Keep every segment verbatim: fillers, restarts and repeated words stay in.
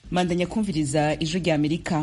Mandanya kumviriza ijwi rya Amerika.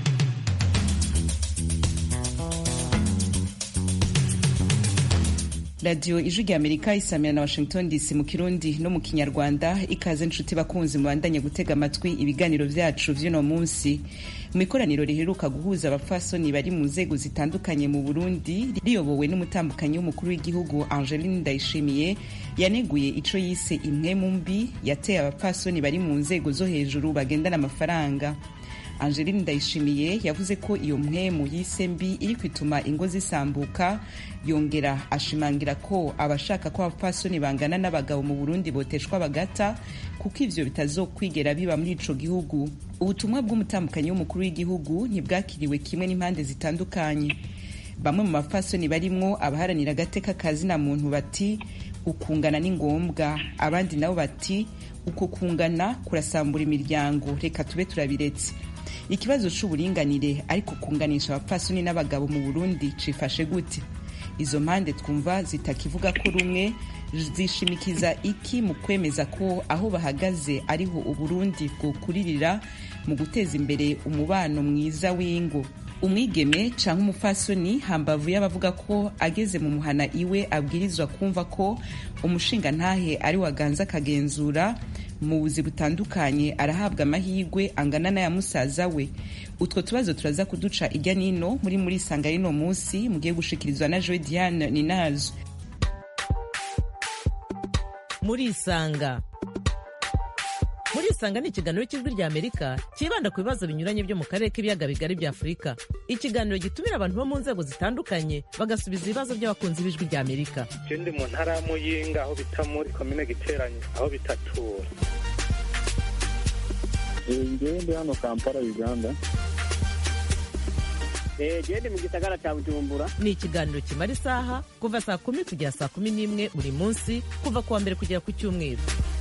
Radio ijwi rya Amerika isamira na Washington D C mu Kirundi no mu Kinyarwanda. Ikaze nshuti bakunzi mubandanye gutega amatwi ibiganiro vyacu vy'uno munsi. Mu ikoraniro riheruka guhuza abapfasoni bari mu nzego zitandukanye mu Burundi riyobowe n'umutambukanyi w'umukuru w'igihugu Angeline Ndayishimiye, yaneguye ico yise impwemu mbi yateye abapfasoni bari mu nzego zo hejuru bagendana amafaranga. Angeline Ndayishimiye yavuze ko iyo mpwemu yise mbi iri kwituma ingo zisambuka, yongera ashimangira ko abashaka ko abapfasoni bangana n'abagabo mu Burundi boteshwa bagata kuko ivyo bitazokwigera biba muri ico gihugu. Ubutumwa bw'umutambukanyi w'umukuru w'igihugu ntibwakiriwe kimwe n'impande zitandukanye. Bamwe mu bapfasoni barimwo abaharanira agateka kazina muntu bati ukungana ni ngombwa, abandi nabo bati uko kungana kurasambura imiryango, reka tube turabiretse. Ikibazo c'uburinganire ariko kunganisha abapfasoni n'abagabo mu Burundi cifashe gute? Izo mpande twumva zitakivuga ko rumwe zishimikiza iki mu kwemeza ko aho bahagaze ariho Uburundi bwokuririra mu guteza imbere umubano mwiza w'ingo. Umwigeme canke umupfasoni hambavu y'abavuga ko ageze mu muhana iwe abwirizwa kumva ko umushinga ntahe ari waganza kagenzura mu buzi butandukanye, arahabwa amahirwe angana n'aya musaza we. Utwo tubazo turaza kuduca irya nino muri muri sanga rino munsi mugiye gushikirizwa na Joy Diane Ninazo. Muri isanga Muri isanga ni ikiganiro cy'ijwi rya Amerika kibanda ku bibazo binyuranye byo mu karere k'ibiyaga bigari bya Afurika. Ikiganiro gitumira abantu bo mu nzego zitandukanye bagasubiza ibibazo by'abakunzi b'ijwi rya Amerika. Je ndi mu ntara ya Muyinga aho bita muri komine Giteranyi aho bitatura. Ngewe ndi hano Kampala Uganda. Eh je ndi mu gisagara cya Bujumbura. Ni ikiganiro kimara isaha kuva saa kumi kugera saa kumi n'imwe buri munsi kuva kuwa mbere kugera ku Cyumweru.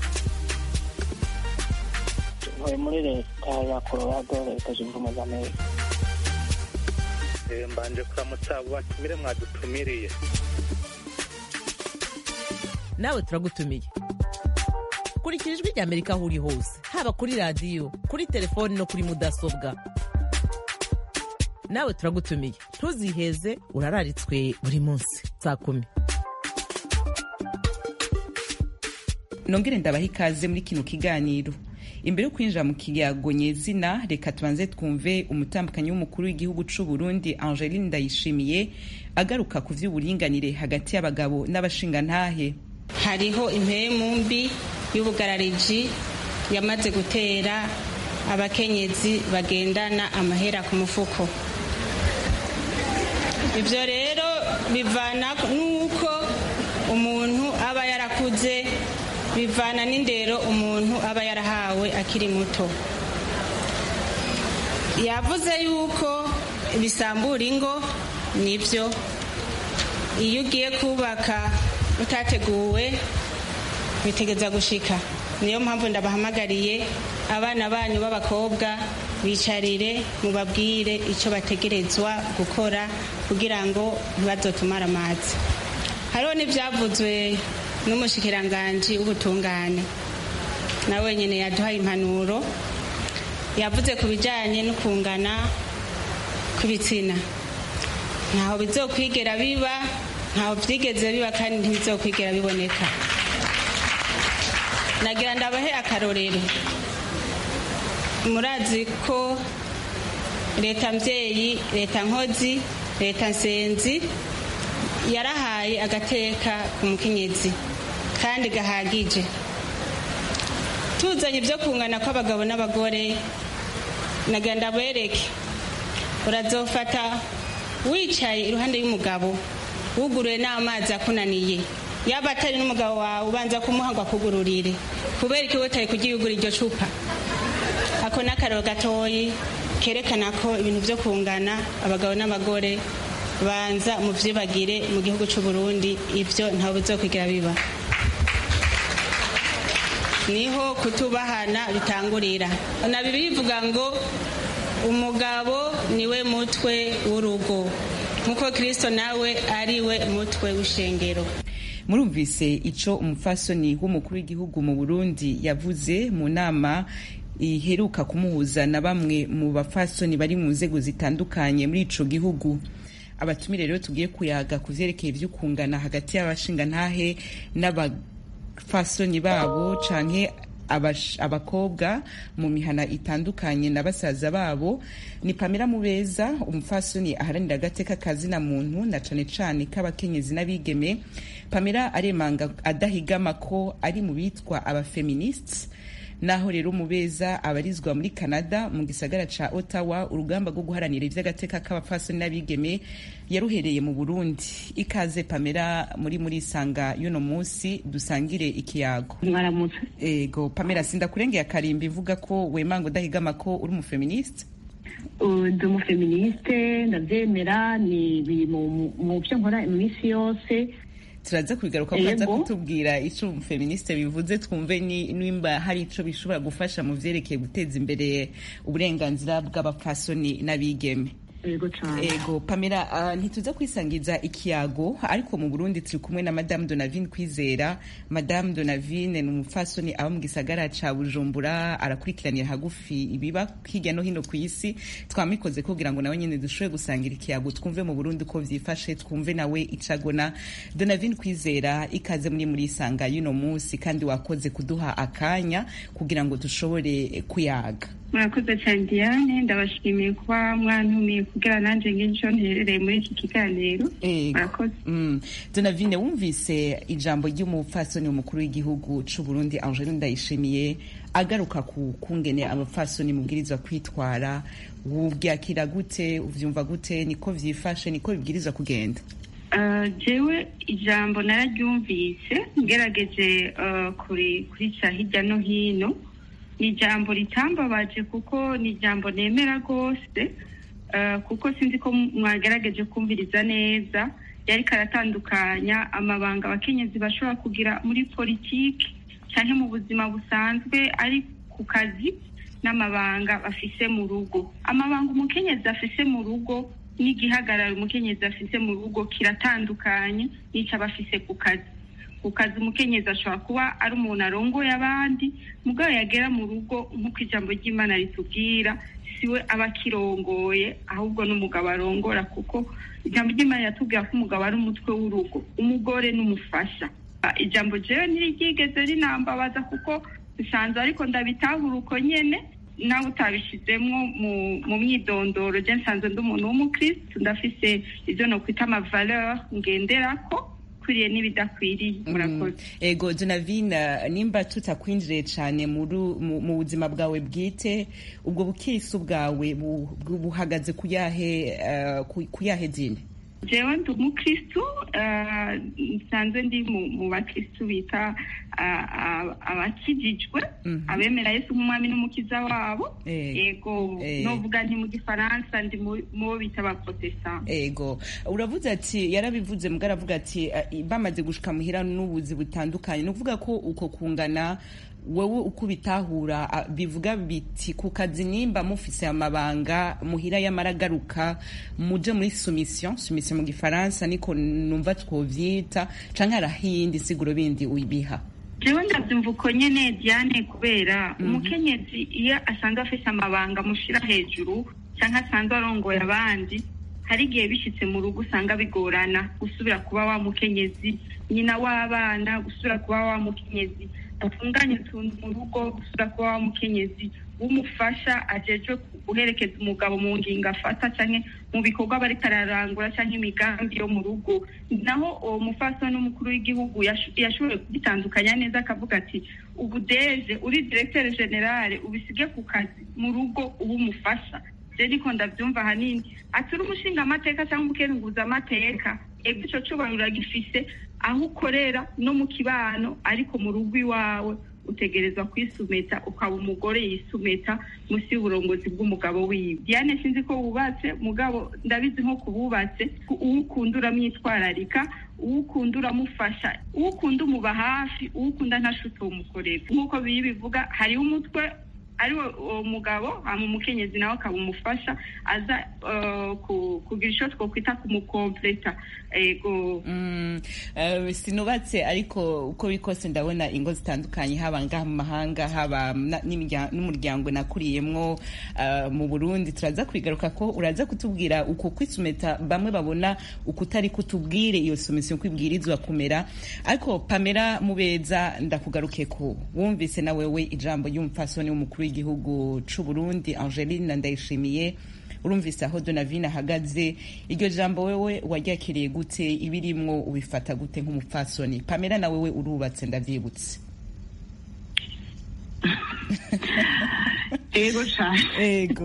Ntuye muri leta ya Colorado, leta zunze ubumwe za Amerika. Eh mbanje kuramutsa batumire mwadutumiriye. Nawe turagutumiye. Kurikira ijwi rya Amerika aho uri hose, haba kuri radio, kuri telefoni no kuri mudasobwa. Nawe turagutumiye. Ntuziheze, urararitswe buri munsi saa kumi. Nongere ndabaha ikaze muri kino kiganiro. Imbere yo kwinjira mu kiyago nyezina, reka tubanze twumve umutambukanyi w'umukuru w'igihugu c'u Burundi Angeline Ndayishimiye agaruka ku vy'uburinganire hagati y'abagabo n'abashingantahe. Hariho impemu mbi y'ubugarariji yamaze gutera abakenyezi bagendana amahera ku mufuko. Ivyo rero bivana nuko umuntu aba yarakuze, bivana n'indero umuntu aba yarahawe akiri muto. Yavuze yuko bisambura ingo, nivyo. Iyo ugiye kubaka utateguwe bitegeza gushika. Niyo mpamvu ndabahamagariye abana banyu b'abakobwa bicarire mubabwire ico bategerezwa gukora kugira ngo ntibazotumara amazi. Hariho n'ivyavuzwe n'umushikiranganji w'ubutungane, nawe nyene yaduhaye impanuro, yavuze ku bijanye no kungana kubitsina. Ntaho bizokwigera biba, ntaho vyigeze biba kandi ntibizokwigera biboneka. Nagira ndabahe akarorero. Murazi ko leta mvyeyi, leta nkozi, leta nsenzi yarahaye agateka ku mukenyezi kandi gahagije. Tuzanye ibyo kungana kw'abagabo n'abagore, nagira ndabereke. Urazofata wicaye iruhande y'umugabo wuguruye n'amazi akunaniye, yaba atari n'umugabo wawe ubanza kumuhangwa kugururire kubera iki wotaye kugiyugura iryo cupa. Ako n'akararo gatoyi kerekana ko ibintu byo kungana abagabo n'abagore banza mu vyibagire mu gihugu c'u Burundi, ivyo ntaho bizokwigira biba. Niho kutubahana bitangurira. Na Bibiliya ivuga ngo umugabo niwe mutwe w'urugo, nkuko Kristo nawe ariwe mutwe w'ishengero. Murumvise ico umufasoni w'umukuru w'igihugu mu Burundi yavuze mu nama iheruka kumuhuza na bamwe mu bafasoni bari mu nzego zitandukanye muri ico gihugu. Abatumire rero tugiye kuyaga ku vyerekeye ivy'ukungana hagati y'abashingantahe n'abafasoni babo canke abakobwa mu mihana itandukanye na basaza babo ni Pamela Mubeza, umufasoni aharanira agateka kazina muntu na cane cane k'abakenyezi n'abigeme. Pamela aremanga adahigama ko ari mu bitwa abafeminists. Naho rero Mubeza abarizwa muri Canada mu gisagara ca Ottawa, urugamba rwo guharanira ivy'agateka k'abafasoni n'abigeme yaruhereye mu Burundi. Ikaze Pamela muri muri sanga yuno munsi dusangire ikiyago. Mwaramutse. Ego Pamela, sinda kurengera karimbi ivuga ko wemanga udahigama ko uri mu feminist? Ndi mu feministe, ndavyemera, ni biri mu byo nkora iminsi yose. Turaza kubigaruka kwaza kutubwira ico umufeministe bivuze, twumve ni nimba hari ico bishobora gufasha mu vyerekeye guteza imbere uburenganzira bw'abapfasoni n'abigeme. Ego cyane. Ego Pamela, uh, ntituza kwisangiza ikiyago ariko mu Burundi turi kumwe na Madame Donavine Kwizera. Madame Donavine ni umufasoni aba mu gisagara ca Bujumbura, arakurikiranira hagufi ibiba hirya no hino ku isi. Twamikoze kugira ngo nawe nyene dushoboye gusangira ikiyago, twumve mu Burundi ko vyifashe, twumve nawe icagona. Donavine Kwizera, ikaze muri muri sanga yuno munsi kandi wakoze kuduha akanya kugira ngo dushobore kuyaga. Murakoze cyane Diane, ndabashimiye kuba mwantumiye kugira nanje nginjo nterereye muri iki kiganiro. Murakoze. Mm. Donavine, wumvise ijambo ry'umupfasoni umukuru w'igihugu c'u Burundi Angeline Ndayishimiye agaruka ku kungene abapfasoni mubwirizwa kwitwara, ubyakira gute, uvyumva gute, niko vyifashe, niko bibwirizwa kugenda? Uh, jewe ijambo nararyumvise ngerageje uh, kuri kuri ca hirya no hino. Ni ijambo ritambabaje kuko ni ijambo nemera rwose, uh, kuko sinzi ko mwagerageje kumviriza neza. Yari karatandukanya amabanga abakenyezi bashobora kugira muri politiki cyane mu buzima busanzwe ari ku kazi n'amabanga bafise mu rugo. Amabanga umukenyezi afise mu rugo n'igihagararo umukenyezi afise mu rugo kiratandukanye n'icyo abafise ku kazi. Ku kazi umukenyezi ashobora kuba ari umuntu arongoye abandi, mugabo yagera mu rugo nk'uko ijambo ry'Imana ritubwira siwe aba akirongoye ahubwo n'umugabo arongora, kuko ijambo ry'Imana yatubwira ko umugabo ari umutwe w'urugo, umugore n'umufasha. Ijambo jewe ntirigeze rinambabaza kuko bisanzwe, ariko ndabitahura uko nyene nawe utabishizemwo mu myidondoro. Je nsanzwe ndi umuntu w'umukristo, ndafise ivyo nokwita ama valeur ngenderako kuriye n'ibidakwiriye. Murakoze. Ego Donavine, nimba tutakwinjiriye cyane mu buzima bwawe bwite, ubwo bukirisu bwawe buhagaze kuyahe kuyahe dini? Jewe ndi umukristu, nsanzwe ndi mu bakristu bita abakijijwe, abemera Yesu nk'umwami n'umukiza wabo. Ego novuga nti mu gifaransa ndi mu bita abaprotestant. Ego uravuze ati, yarabivuze mbwa aravuga ati bamaze gushika muhira n'ubuzi butandukanye, no kuvuga ko uko kungana wewe uko bitahura bivuga biti ku kazi nimba mufise amabanga muhira y'amaragaruka muje muri soumission soumission mu gifaransa niko numva twovyita, canke arahindi siguro bindi uyibiha? Jewe ndavyumva uko nyene Diane, kubera umukenyezi iyo asanzwe afise amabanga mushira hejuru canke asanzwe arongoye abandi, hari igihe bishitse mu rugo usanga bigorana gusubira kuba wa mukenyezi nyina w'abana, gusubira kuba wa mukenyezi atunganya utuntu mu rugo, gusubira kuba wa mukenyezi w'umufasha ajejwe guherekeza umugabo mu ngingo afata canke mu bikorwa bari kararangura canke imigambi yo mu rugo. Naho uwo mufasoni n'umukuru w'igihugu yashoboye kubitandukanya neza, akavuga ati ubu deje uri directeur general ubisige ku kazi, mu rugo ubu umufasha. Je niko ndavyumva hanini, aturi umushinga amateka cyangwa umukenguza amateka, ego ico cubahiro gifise aho ukorera no mu kibano, ariko mu rugo iwawe utegerezwa kwisumeta, ukaba umugore yisumeta musi y'uburongozi bw'umugabo wiwe. Diane, sinzi ko wubatse, mugabo ndabizi nko kububatse, uwukunda uramwitwararika, uwukunda uramufasha, uwukunda umuba hafi, uwukunda ntashuto umukorera. Nk'uko biri bivuga, hariho umutwe ari uwo mugabo hama umukenyezi nawe akaba umufasha aza uh, kugira ico twokwita kumukompleta ego mm, uh, sinubatse ariko uko bikose ndabona ingo zitandukanye haba ngaha mu mahanga haba n'umuryango nakuriyemwo uh, mu Burundi turaza kwigaruka ko uraza kutubwira uko kwisumeta bamwe babona ukutari kutubwire iyo somisiyo kwibwirizwa kumera ariko Pamela Mubeza ndakugaruke ko wumvise na wewe ijambo y'umupfasoni w'umukuru w'igihugu c'u Burundi Angeline Ndayishimiye urumvise aho Donavine ahagaze iryo jambo wewe waryakiriye gute ibirimwo ubifata gute nk'umupfasoni Pamela na wewe urubatse ndavyibutse ego cyane ego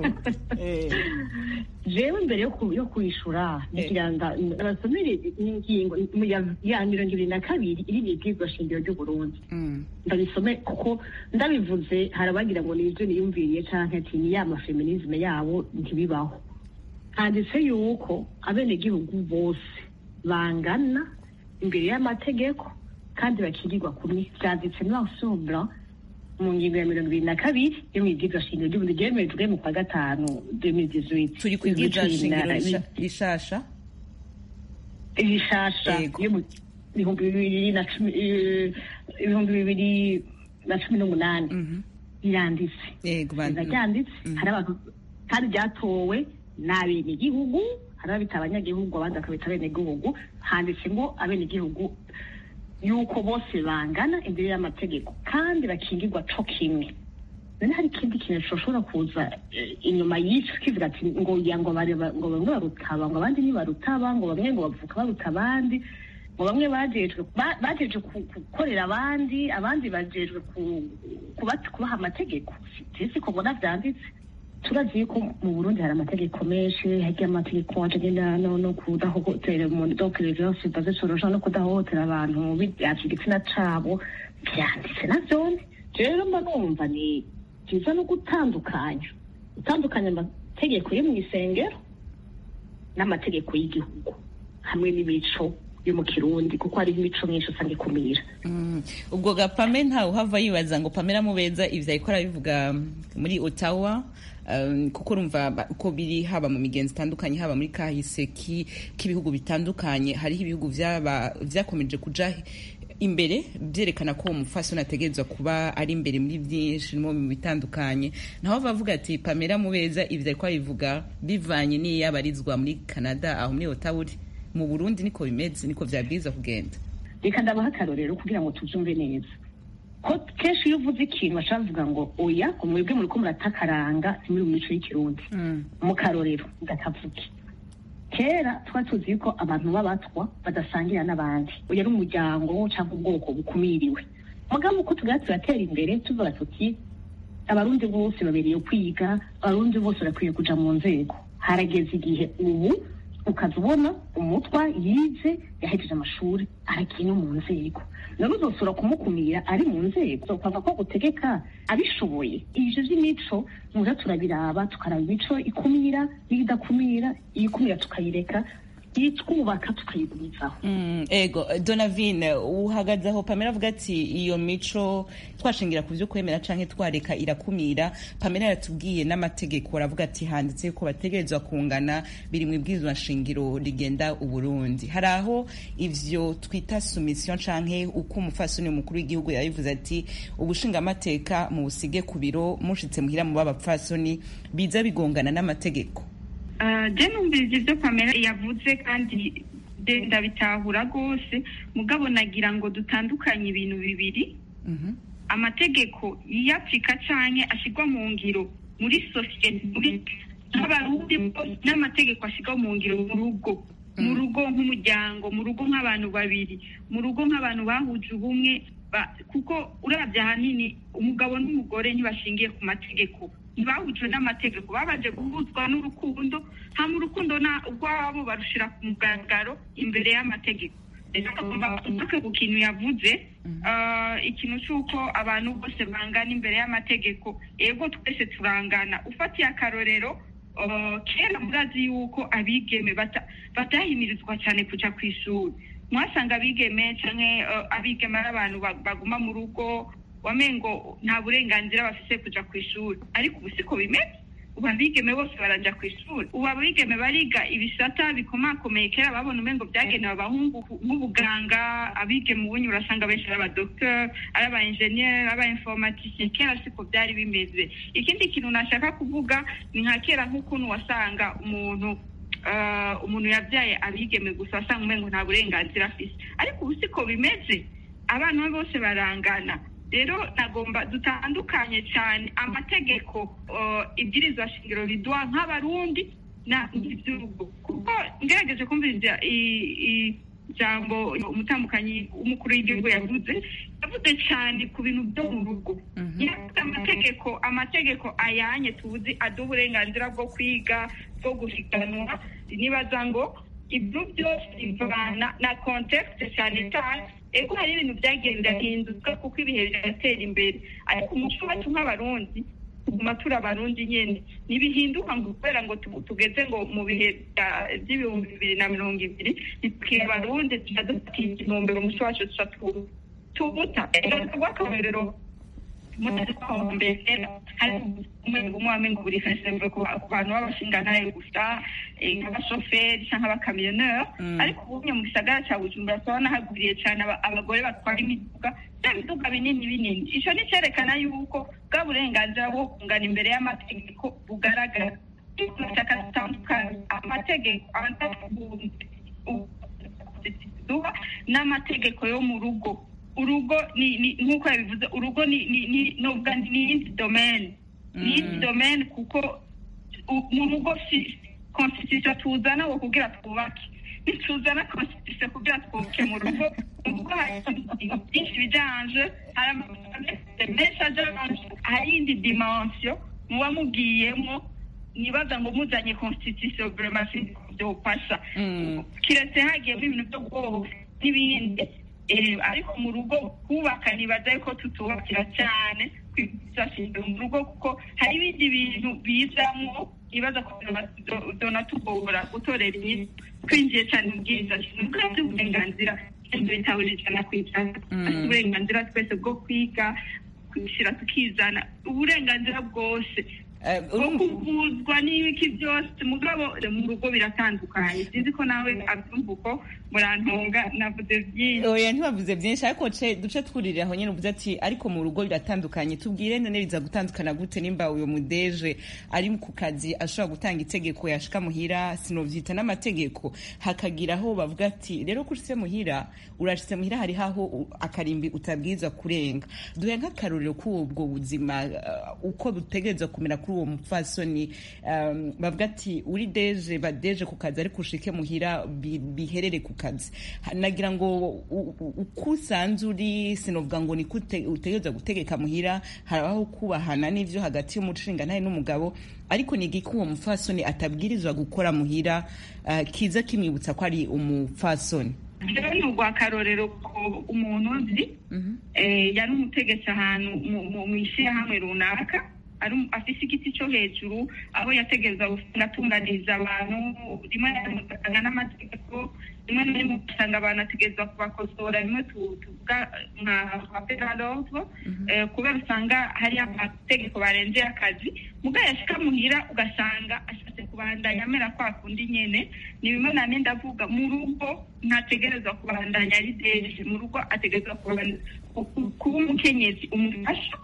jewe mbere yo kwishura ngira abasomere ingingo ya mirongo ibiri na kabiri iri mu ibwirizwa shingiro ry'u Burundi ndabisome kuko ndabivuze harabagira ngo nivyo niyumviriye canke ati ni ya mafeminisme yabo ntibibaho handitse yuko abenegihugu bose bangana imbere y'amategeko kandi bakirirwa kumwe vyanditse n'ensemble mu ngingo ya mirongo ibiri na kabiri yo mu ibwirizwa shingiro ry'u Burundi ryemejwe mu kwa gatanu deux mille dix-huit turi ku ibwirizwa shingiro rishasha rishasha yo mu bihumbi bibiri na cumi ibihumbi bibiri na cumi n'umunani biranditse byanditse hari abantu kandi byatowe n'abenegihugu hari abita abanyagihugu abandi bakabita abenegihugu handitse ngo abenegihugu yuko bose bangana imbere y'amategeko kandi bakingirwa co kimwe none hari ikindi kintu coshobora kuza inyuma y'ico kivuga ati ngo ngo ngo bamwe barutaba ngo abandi ntibarutaba ngo bamwe ngo bavuka baruta abandi ngo bamwe bajejwe bajejwe gukorera abandi abandi bajejwe kubaha amategeko sisi ko mbona vyanditse turazi ko mu Burundi hari amategeko menshi hari amategeko ajanye no kudahohotera umuntu donc les violences basées sur le genre no kudahohotera abantu bivyatsi igitsina cabo vyanditse navyone rero mba numva ni kiza no gutandukanya gutandukanya amategeko yo mw'isengero n'amategeko y'igihugu hamwe n'imico yo mu Kirundi kuko hari imico myinshi usanga ikumira ubwo gapame ntawe uhava yibaza ngo Pamela Mubeza ivyo ayikora bivuga muri Ottawa kuko urumva uko biri haba mu migenzi itandukanye haba muri kahise k'ibihugu bitandukanye hariho ibihugu vyakomeje kuja imbere byerekana ko umufasoni ategerezwa kuba ari imbere muri byinshi no mu bitandukanye naho bavuga ati Pamela Mubeza ivyo ariko bivuga bivanye n'iyabarizwa muri Canada aho muri Ottawa mu Burundi niko bimeze niko vyabwiza kugenda reka ndabaha akarorero kugira ngo tuzumve neza ko kenshi iyo uvuze ikintu bashavuga ngo oya umwebwe muri ko muratakaranga muri mu mico y'ikirundi mu karorero ndatavuge kera twatuzi ko abantu b'abatwa badasangira n'abandi oya ari umuryango cyangwa ubwoko bukumiriwe mugabo uko tugira turatera imbere tuvuga tuti abarundi bose babereye kwiga abarundi bose barakwiye kuja mu nzego harageze igihe ubu ukazubona umutwa yize yahejeje amashuri aragiye no mu nzego none uzosura kumukumira ari mu nzego ukava ko gutegeka abishoboye ivyo vy'imico muza turabiraba tukaraba imico ikumira n'idakumira iyikumira tukayireka yitwubaka tukayigumizaho mm, ego Donavine uhagaze aho Pamela avuga ati iyo mico twashingira ku vyo kwemera canke twareka irakumira Pamela yatubwiye n'amategeko aravuga ati handitse ko bategerezwa kungana biri mu ibwirizwa shingiro rigenda u Burundi hari aho ivyo twita soumission canke uko umufasoni mukuru w'igihugu yabivuze ati ubushinga amateka mu busige ku biro mushitse muhira mu babapfasoni biza bigongana n'amategeko je numvise ivyo Pamela yavuze kandi ndabitahura rwose mugabo nagira ngo dutandukanye ibintu bibiri amategeko y'Afrika canke ashigwa mu ngiro muri societe n'abarundi n'amategeko ashigwa mu ngiro mu rugo mu rugo nk'umuryango mu rugo nk'abantu babiri mu rugo nk'abantu bahuje ubumwe kuko uravye ahanini umugabo n'umugore ntibashingiye ku mategeko ntibahujwe n'amategeko babaje guhuzwa n'urukundo hama urukundo rwabo barushira ku mugaragaro imbere y'amategeko rero tuvuga ku kintu yavuze ikintu c'uko abantu bose bangana imbere y'amategeko ego twese turangana ufatiye akarorero kera murazi yuko abigeme batahimirizwa cyane kuja kw'ishuri mwasanga abigeme canke abigeme ari abantu baguma mu rugo wamengo nta burenganzira bafise kuja kw'ishuri, ariko ubu siko bimeze. Ubu abigeme bose baraja kw'ishuri. Ubu abigeme bariga ibisata bikomakomeye, kera babona umengo byagenewe abahungu nk'ubuganga. Abigeme ubunye urasanga benshi ari abadokiteri, ari aba engineer, aba informaticiens. Kera siko byari bimeze. Ikindi kintu nashaka kuvuga ni nka kera nk'ukuntu wasanga umuntu uh, umuntu yabyaye abigeme gusa wasanga umengo nta burenganzira afise, ariko ubu siko bimeze. Abana bose barangana. Rero nagomba dutandukanye cyane amategeko ibwirizwa shingiro riduha nk'abarundi na iby'urugo, kuko ngerageje kumviriza ijambo umutambukanyi w'umukuru w'igihugu yavuze yavuze cyane ku bintu byo mu rugo. yavuze amategeko amategeko ayanye tuzi aduha uburenganzira bwo kwiga, bwo guhiganwa. nibaza ngo ibyo byose bivana na context cyane cyane. Ego hari ibintu byagenda hinduka kuko ibihe biratera imbere, ariko umuco wacu nk'abarundi tuguma turi abarundi nyene. Nibihinduka ngo kubera ngo tugeze ngo mu bihe by'ibihumbi bibiri na mirongo ibiri nitwe abarundi tudafitiye intumbero umuco wacu tubuta. Rero mbere hari umwe wamengo buri kasembe ku bantu b'abashinganaye gusa nk'abashoferi cyangwa abakamiyoneri, ariko ubunye mu gisagara cya Bujumbura turabona hagwiriye cyane abagore batwara imiduga, bya biduga binini binini. Icyo ni cyerekana yuko bwa burenganzira bwo kungana imbere y'amategeko bugaragara. Tunashaka dutandukanye amategeko n'amategeko yo mu rugo. Urugo ni nk'uko yabivuze, urugo ni ni nubwo ni indi domaine ni indi domaine kuko mu rugo si constitution tuzana wo kugira twubake, ntituzana constitution kugira twubake mu rugo. Ubwo hari byinshi bijanje, hari message hari indi dimension muba mugiyemo. Nibaza ngo muzanye constitution vraiment byo pasha kiretse hagiyemo ibintu byo bwoba n'ibindi. Ariko mu rugo kubaka nibaza yuko tutubakira cyane kwifashisha mu rugo, kuko hari ibindi bintu bizamo ibaza ko donatugora gutorera inyito. Twinjiye cyane mu bwiza by'uburenganzira bitawurijana kwitana, uburenganzira twese bwo kwiga, kwishyira tukizana, uburenganzira bwose kuvuzwa n'ibiki byose. Mugabo mu rugo biratandukanye. Sinzi ko nawe abyumva uko murantunga. Navuze byinshi. Oya ntibavuze byinshi, ariko duce twurire aho nyine uvuze ati ariko mu rugo biratandukanye. Tubwire none biza gutandukana gute nimba uyo mudeje ari ku kazi ashobora gutanga itegeko yashika muhira, sinovyita n'amategeko, hakagira aho bavuga ati rero kushitse muhira urashitse muhira hari haho akarimbi utabwiza kurenga. Duhe nk'akarorero k'ubwo buzima uko butegereza kumera kuri uwo mupfasoni. Um, bavuga ati uri deje badeje ku kazi ariko ushike muhira biherere ku kazi. Nagira ngo ukusanze uri sinovuga ngo nikute utegereza gutegeka muhira, harabaho kubahana n'ivyo hagati y'umucinga naye n'umugabo, ariko nigiko uwo mupfasoni atabwirizwa gukora muhira uh, kiza kimwibutsa ko ari umupfasoni. Rero ni urwakarorero ko umuntu uzi yari umutegetsi ahantu mu ishyirahamwe runaka, afise igiti cyo hejuru aho yategereza gutunganiriza abantu. Rimwe na rimwe ugasanga n'amategeko, rimwe na rimwe ugasanga abantu ategereza kubakosora, rimwe tuvuga nka pedalove kubera usanga hari amategeko barengeye akazi. Muga yashika muhira ugasanga ashatse kubandanya amera kwa kundi nyene. Ni bimwe na nenda avuga mu rugo ntategereza kubandanya ari deje, mu rugo ategereza kuba umukenyezi umufasha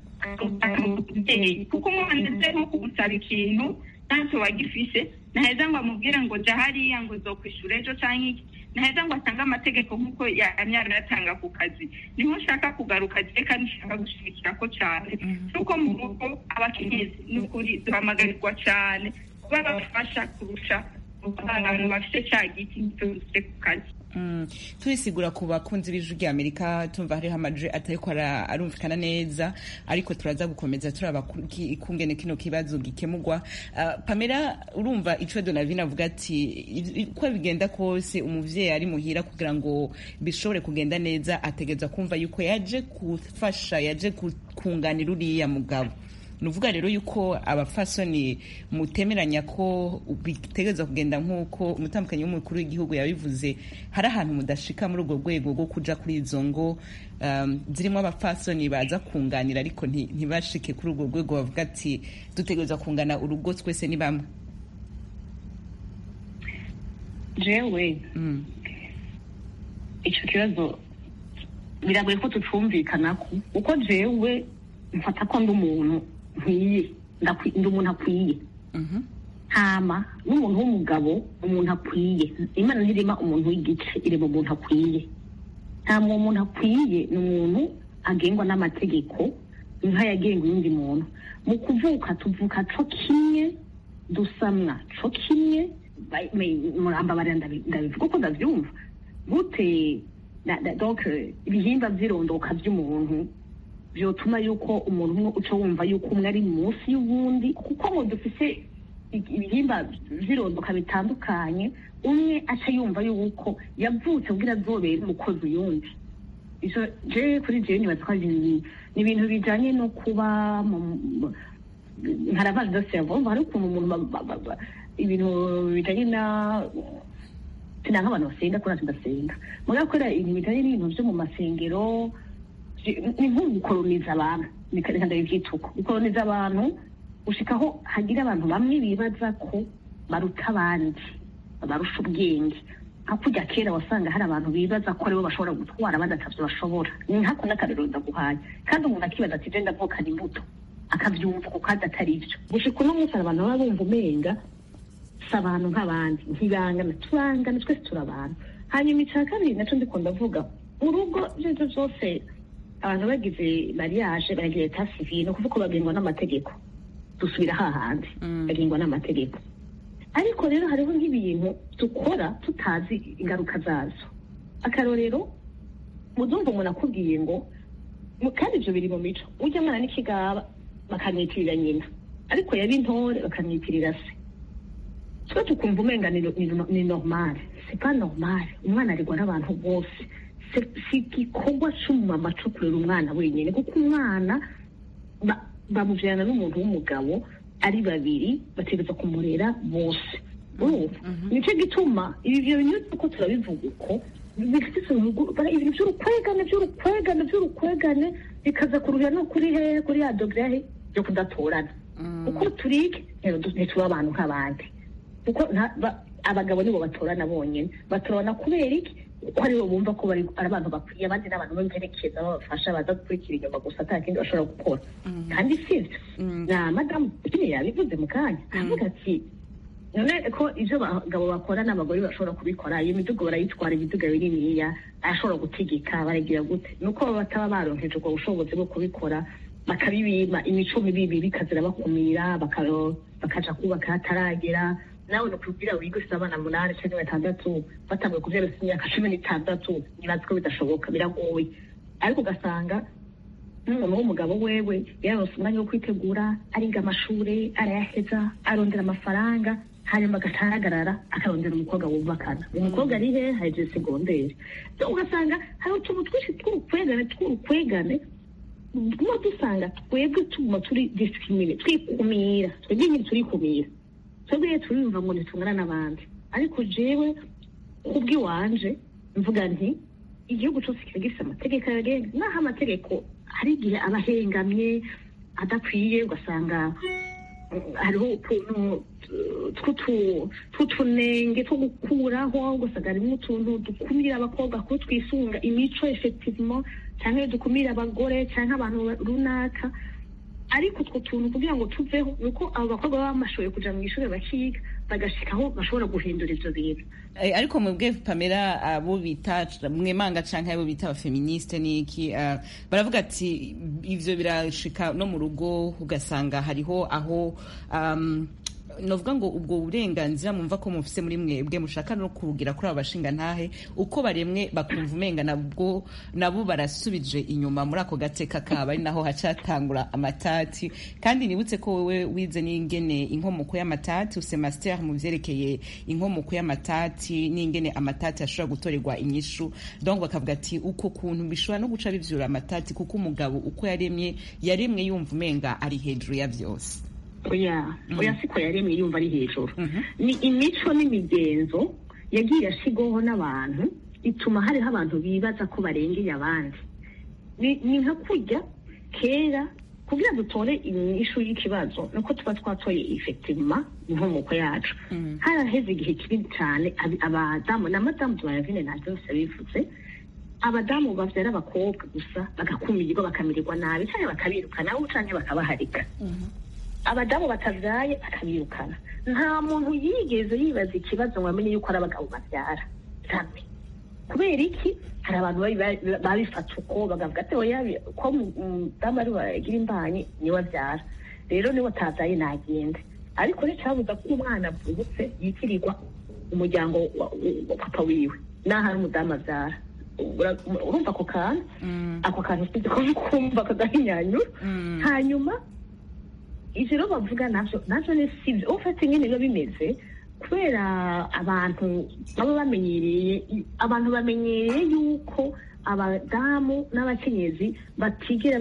kuko umwana ndetse nko kugusaba ikintu ntacyo wagifise, naheza ngo amubwire ngo jya hariya ngo uzokwishura ejo cyangwa iki, naheza ngo atange amategeko nk'uko yamyara yatanga ku kazi. Niho nshaka kugaruka reka nishaka gushimikira ko cyane kuko mu rugo abakenyezi n'ukuri duhamagarirwa cyane kuba bafasha kurusha abantu bafite cya giti ntituzise ku kazi. Mm. Turisigura ku bakunzi b'ijwi rya Amerika tumva hariho amaje atariko arumvikana neza, ariko turaza gukomeza turaba kungene kino kibazo gikemurwa. Uh, Pamela, urumva ico Donavina avuga ati ko bigenda kose umuvyeyi ari muhira kugira ngo bishobore kugenda neza ategeza kumva yuko yaje kufasha, yaje kunganira uriya mugabo. nuvuga rero yuko abafasoni mutemeranya ko bitegereza kugenda nk'uko umutambukanyi w'umukuru w'igihugu yabivuze, hari ahantu mudashika muri urwo rwego rwo kuja kuri izo ngo um, zirimo abafasoni baza kunganira ariko ntibashike kuri urwo rwego bavuga ati dutegereza kungana urugo twese ni bamwe? jewe mm. ico kibazo biragoye ko tucumvikanako uko jewe mfata ko ndi umuntu nkwiye ndi umuntu akwiye hama n'umuntu w'umugabo umuntu akwiye. Imana ntirima umuntu w'igice, irema umuntu akwiye. ntabwo umuntu akwiye ni umuntu agengwa n'amategeko nk'ayagenga uwundi muntu. Mu kuvuka tuvuka co kimwe, dusamwa co kimwe, muramba barira ndabivuga uko ndavyumva gute. Donc ibihimba vy'irondoka vy'umuntu vyotuma yuko umuntu umwe uca wumva yuko umwe ari munsi y'uwundi, kuko ngo dufise ibihimba vy'irondoka bitandukanye. Umwe aca yumva yuko yavutse kugira azobere umukozi uyundi. Ico je kuri je nibaza ko ni ibintu bijanye no kuba nkaravaje dose yavumva hari ukuntu umuntu ibintu bijanye na sinanga abantu basenga ko natwe ndasenga mugakora ibintu bijanye n'ibintu vyo mu masengero ni nk'ugukoloniza abantu. Reka ndabivyituko gukoloniza abantu ushikaho hagira abantu bamwe bibaza ko baruta abandi, barusha ubwenge. Hakurya kera wasanga hari abantu bibaza ko aribo bashobora gutwara abandi atavyo bashobora. Ni nkako n'akarero ndaguhaye, kandi umuntu akibaza ati je ndavukana imbuto akavyumva kuko kandi atari ivyo. Gushika uno munsi abantu baba bumva umenga si abantu nk'abandi, ntibangana, turangana, twese turabantu. Hanyuma ica kabiri naco ndiko ndavuga mu rugo ivyo vyose abantu bagize mariage baragira etat civil, no kuvuga ko bagengwa n'amategeko. Dusubira hahandi bagengwa n'amategeko. Ariko rero hariho nk'ibintu dukora tutazi ingaruka zazo. Akarorero muzumva umuntu akubwiye ngo kandi ivyo biri mu mico, urya mwana n'ikigaba bakamwitirira nyina, ariko yaba intore bakamwitirira se. Twe tukumva umenga ni normal. C'est pas normal. Umwana aregwa n'abantu bose. Si igikorwa c'umumama co kurera umwana wenyene, kuko umwana bamuvyana n'umuntu w'umugabo ari babiri bategereza kumurera bose. Nico gituma ivyo bintu uko turabivuga uko bifise ibintu vy'urukwegane vy'urukwegane vy'urukwegane bikaza kuruhira no kuri hehe kuri ya dogere yo kudatorana. Uko turike ntituba abantu nk'abandi, kuko abagabo nibo batorana bonyene. Batorana kubera iki? Kuko aribo bumva ko bari abantu bakwiye, abandi n'abantu b'imperekeza babafasha baza gukurikira inyuma gusa ata kindi bashobora gukora. Kandi sivyo na madamu yabivuze mu kanya avuga ati none ko ivyo abagabo bakora n'abagore bashobora kubikora, iyo midugo barayitwara, imiduga mininiya ashobora gutegeka, baragira gute? Nuko bataba baronkeje ubwo bushobozi bwo kubikora, bakabibima, imico mibi bikazira bakumira, bakaja kubaka hataragera. Nawe no kubwira wigusha abana munani cyangwa batandatu batanguye kuvyera imyaka cumi n'itandatu, nibaza ko bidashoboka, biragoye. Ariko ugasanga n'umuntu w'umugabo wewe yaronse umwanya wo kwitegura, ariga amashure, arayaheza, arondera amafaranga, hanyuma agataragara akarondera umukobwa wubakana. Umukobwa ari he? Haje segonderi. Ugasanga hari utuntu twinshi tw'urukwegane tw'urukwegane tuma dusanga twebwe tuma turi discrimine, twikumira, twebwe nyine turikumira. Twebwe turumva ngo ntitungana n'abandi. Ariko jewe kubw'iwanje mvuga nti igihugu cyose kiba gifite amategeko yagenga, naho amategeko hari igihe abahengamye adakwiye, ugasanga hariho utuntu tw'utunenge two gukuraho, ugasanga harimo utuntu dukumira abakobwa ko twisunga imico effectivement, cyangwa dukumira abagore cyangwa abantu runaka. Ariko utwo tuntu kugira ngo tuveho nuko abo bakobwa baba bamashoboye kuja mu ishuri bakiga bagashikaho bashobora guhindura ivyo bintu. Ariko mwebwe Pamela, abo bita mwemanga canke abo bita abafeministe niki, uh, baravuga ati ivyo birashika no mu rugo ugasanga hariho aho um, novuga ngo ubwo burenganzira mumva ko mufise muri mwebwe mushaka no kurugira kuri abo bashinga ntahe uko baremwe bakumva umenga nabwo nabo barasubije inyuma muri ako gateka kaba ari naho hacatangura amatati. Kandi nibutse ko wewe wize n'ingene inkomoko y'amatati use master mu vyerekeye inkomoko y'amatati n'ingene amatati ashobora gutorerwa inyishu, donc bakavuga ati uko kuntu bishobora no guca bivyura amatati kuko umugabo uko yaremye yaremwe yumva umenga ari hejuru ya vyose. oya oya siko yaremwe yumva ari hejuru. Ni imico n'imigenzo yagiye ashigoho n'abantu ituma hariho abantu bibaza ko barengeye abandi. Ni nka kurya kera kugira dutore inyishu y'ikibazo nuko tuba twatoye effectivement inkomoko yacu. Haraheze igihe kibi cyane abadamu na madamu Tumayavine na byose bivuze abadamu bavyara abakobwa gusa bagakumirwa bakamirirwa nabi cyane bakabirukana aho cyane bakabaharika. Abadamu batavyaye bakabirukana. Nta muntu yigeze yibaza ikibazo ngo amenye yuko ari abagabo bavyara cyane. Kubera iki hari abantu babifata uko bagavuga ati oya ko umudamu ari bagira imbanyi niwe avyara rero niwe atavyaye nagende. Ariko ni cyabuza ko umwana avutse yitirirwa umuryango wa papa wiwe naho ari umudamu avyara. Urumva ako kantu ako kantu ufite ko kumva kadahinyanyura. Hanyuma ivyo rero bavuga navyo navyo ni sivyo ufite nyine biba bimeze kubera abantu baba bamenyereye abantu bamenyereye yuko abadamu n'abakenyezi batigera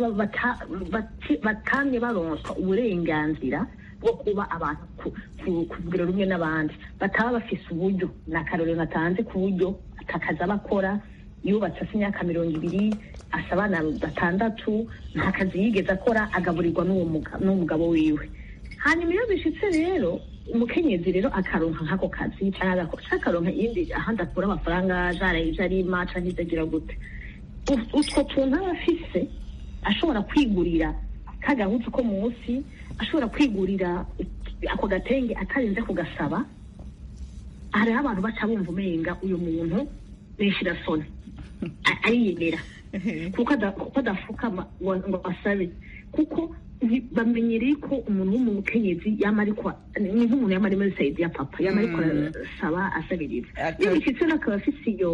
batamye baronswa uburenganzira bwo kuba abantu kuvugira rumwe n'abandi bataba bafise uburyo n'akarorero natanze ku buryo atakaza bakora yubatse imyaka mirongo ibiri asaba abana batandatu nta kazi yigeze akora agaburirwa n'umugabo wiwe. Hanyuma iyo bishitse rero umukenyezi rero akaronka nk'ako kazi cyangwa akaronka iyindi ahandi akura amafaranga jarayije ari maca ntizagira gute utwo tuntu aba afise ashobora kwigurira kagahuzu ko munsi ashobora kwigurira ako gatenge atarinze kugasaba. Hariho abantu baca bumva umenga uyu muntu nishira soni ariyemera kuko adafukama ngo asabe kuko bamenyereye ko umuntu w'umukenyezi yama ariko ni nk'umuntu yama ari muri sayidi ya papa yama ariko asaba asabiriza. Iyo bishitse n'akaba afise iyo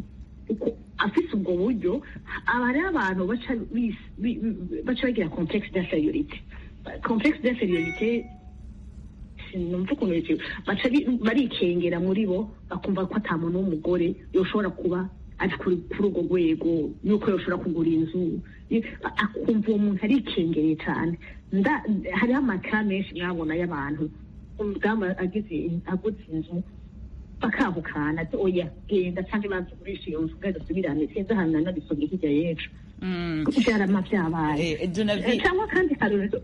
afise ubwo buryo aba ari abantu baca bagira complexe d'infériorité. Complexe d'infériorité sinumva ukuntu biciwe baca barikengera muri bo bakumva ko ata muntu w'umugore yoshobora kuba ari kuri urwo rwego yuko yoshobora kugura inzu akumva uwo muntu arikengereye cyane. Hariho amaka menshi mwabona y'abantu umudamu agize aguze inzu bakahukana ati oya genda cyangwa ibanza kurisha iyo nzu ugahita usubirane sinzi ahantu nanabisobye hirya y'ejo kubyara amavyabaye cyangwa kandi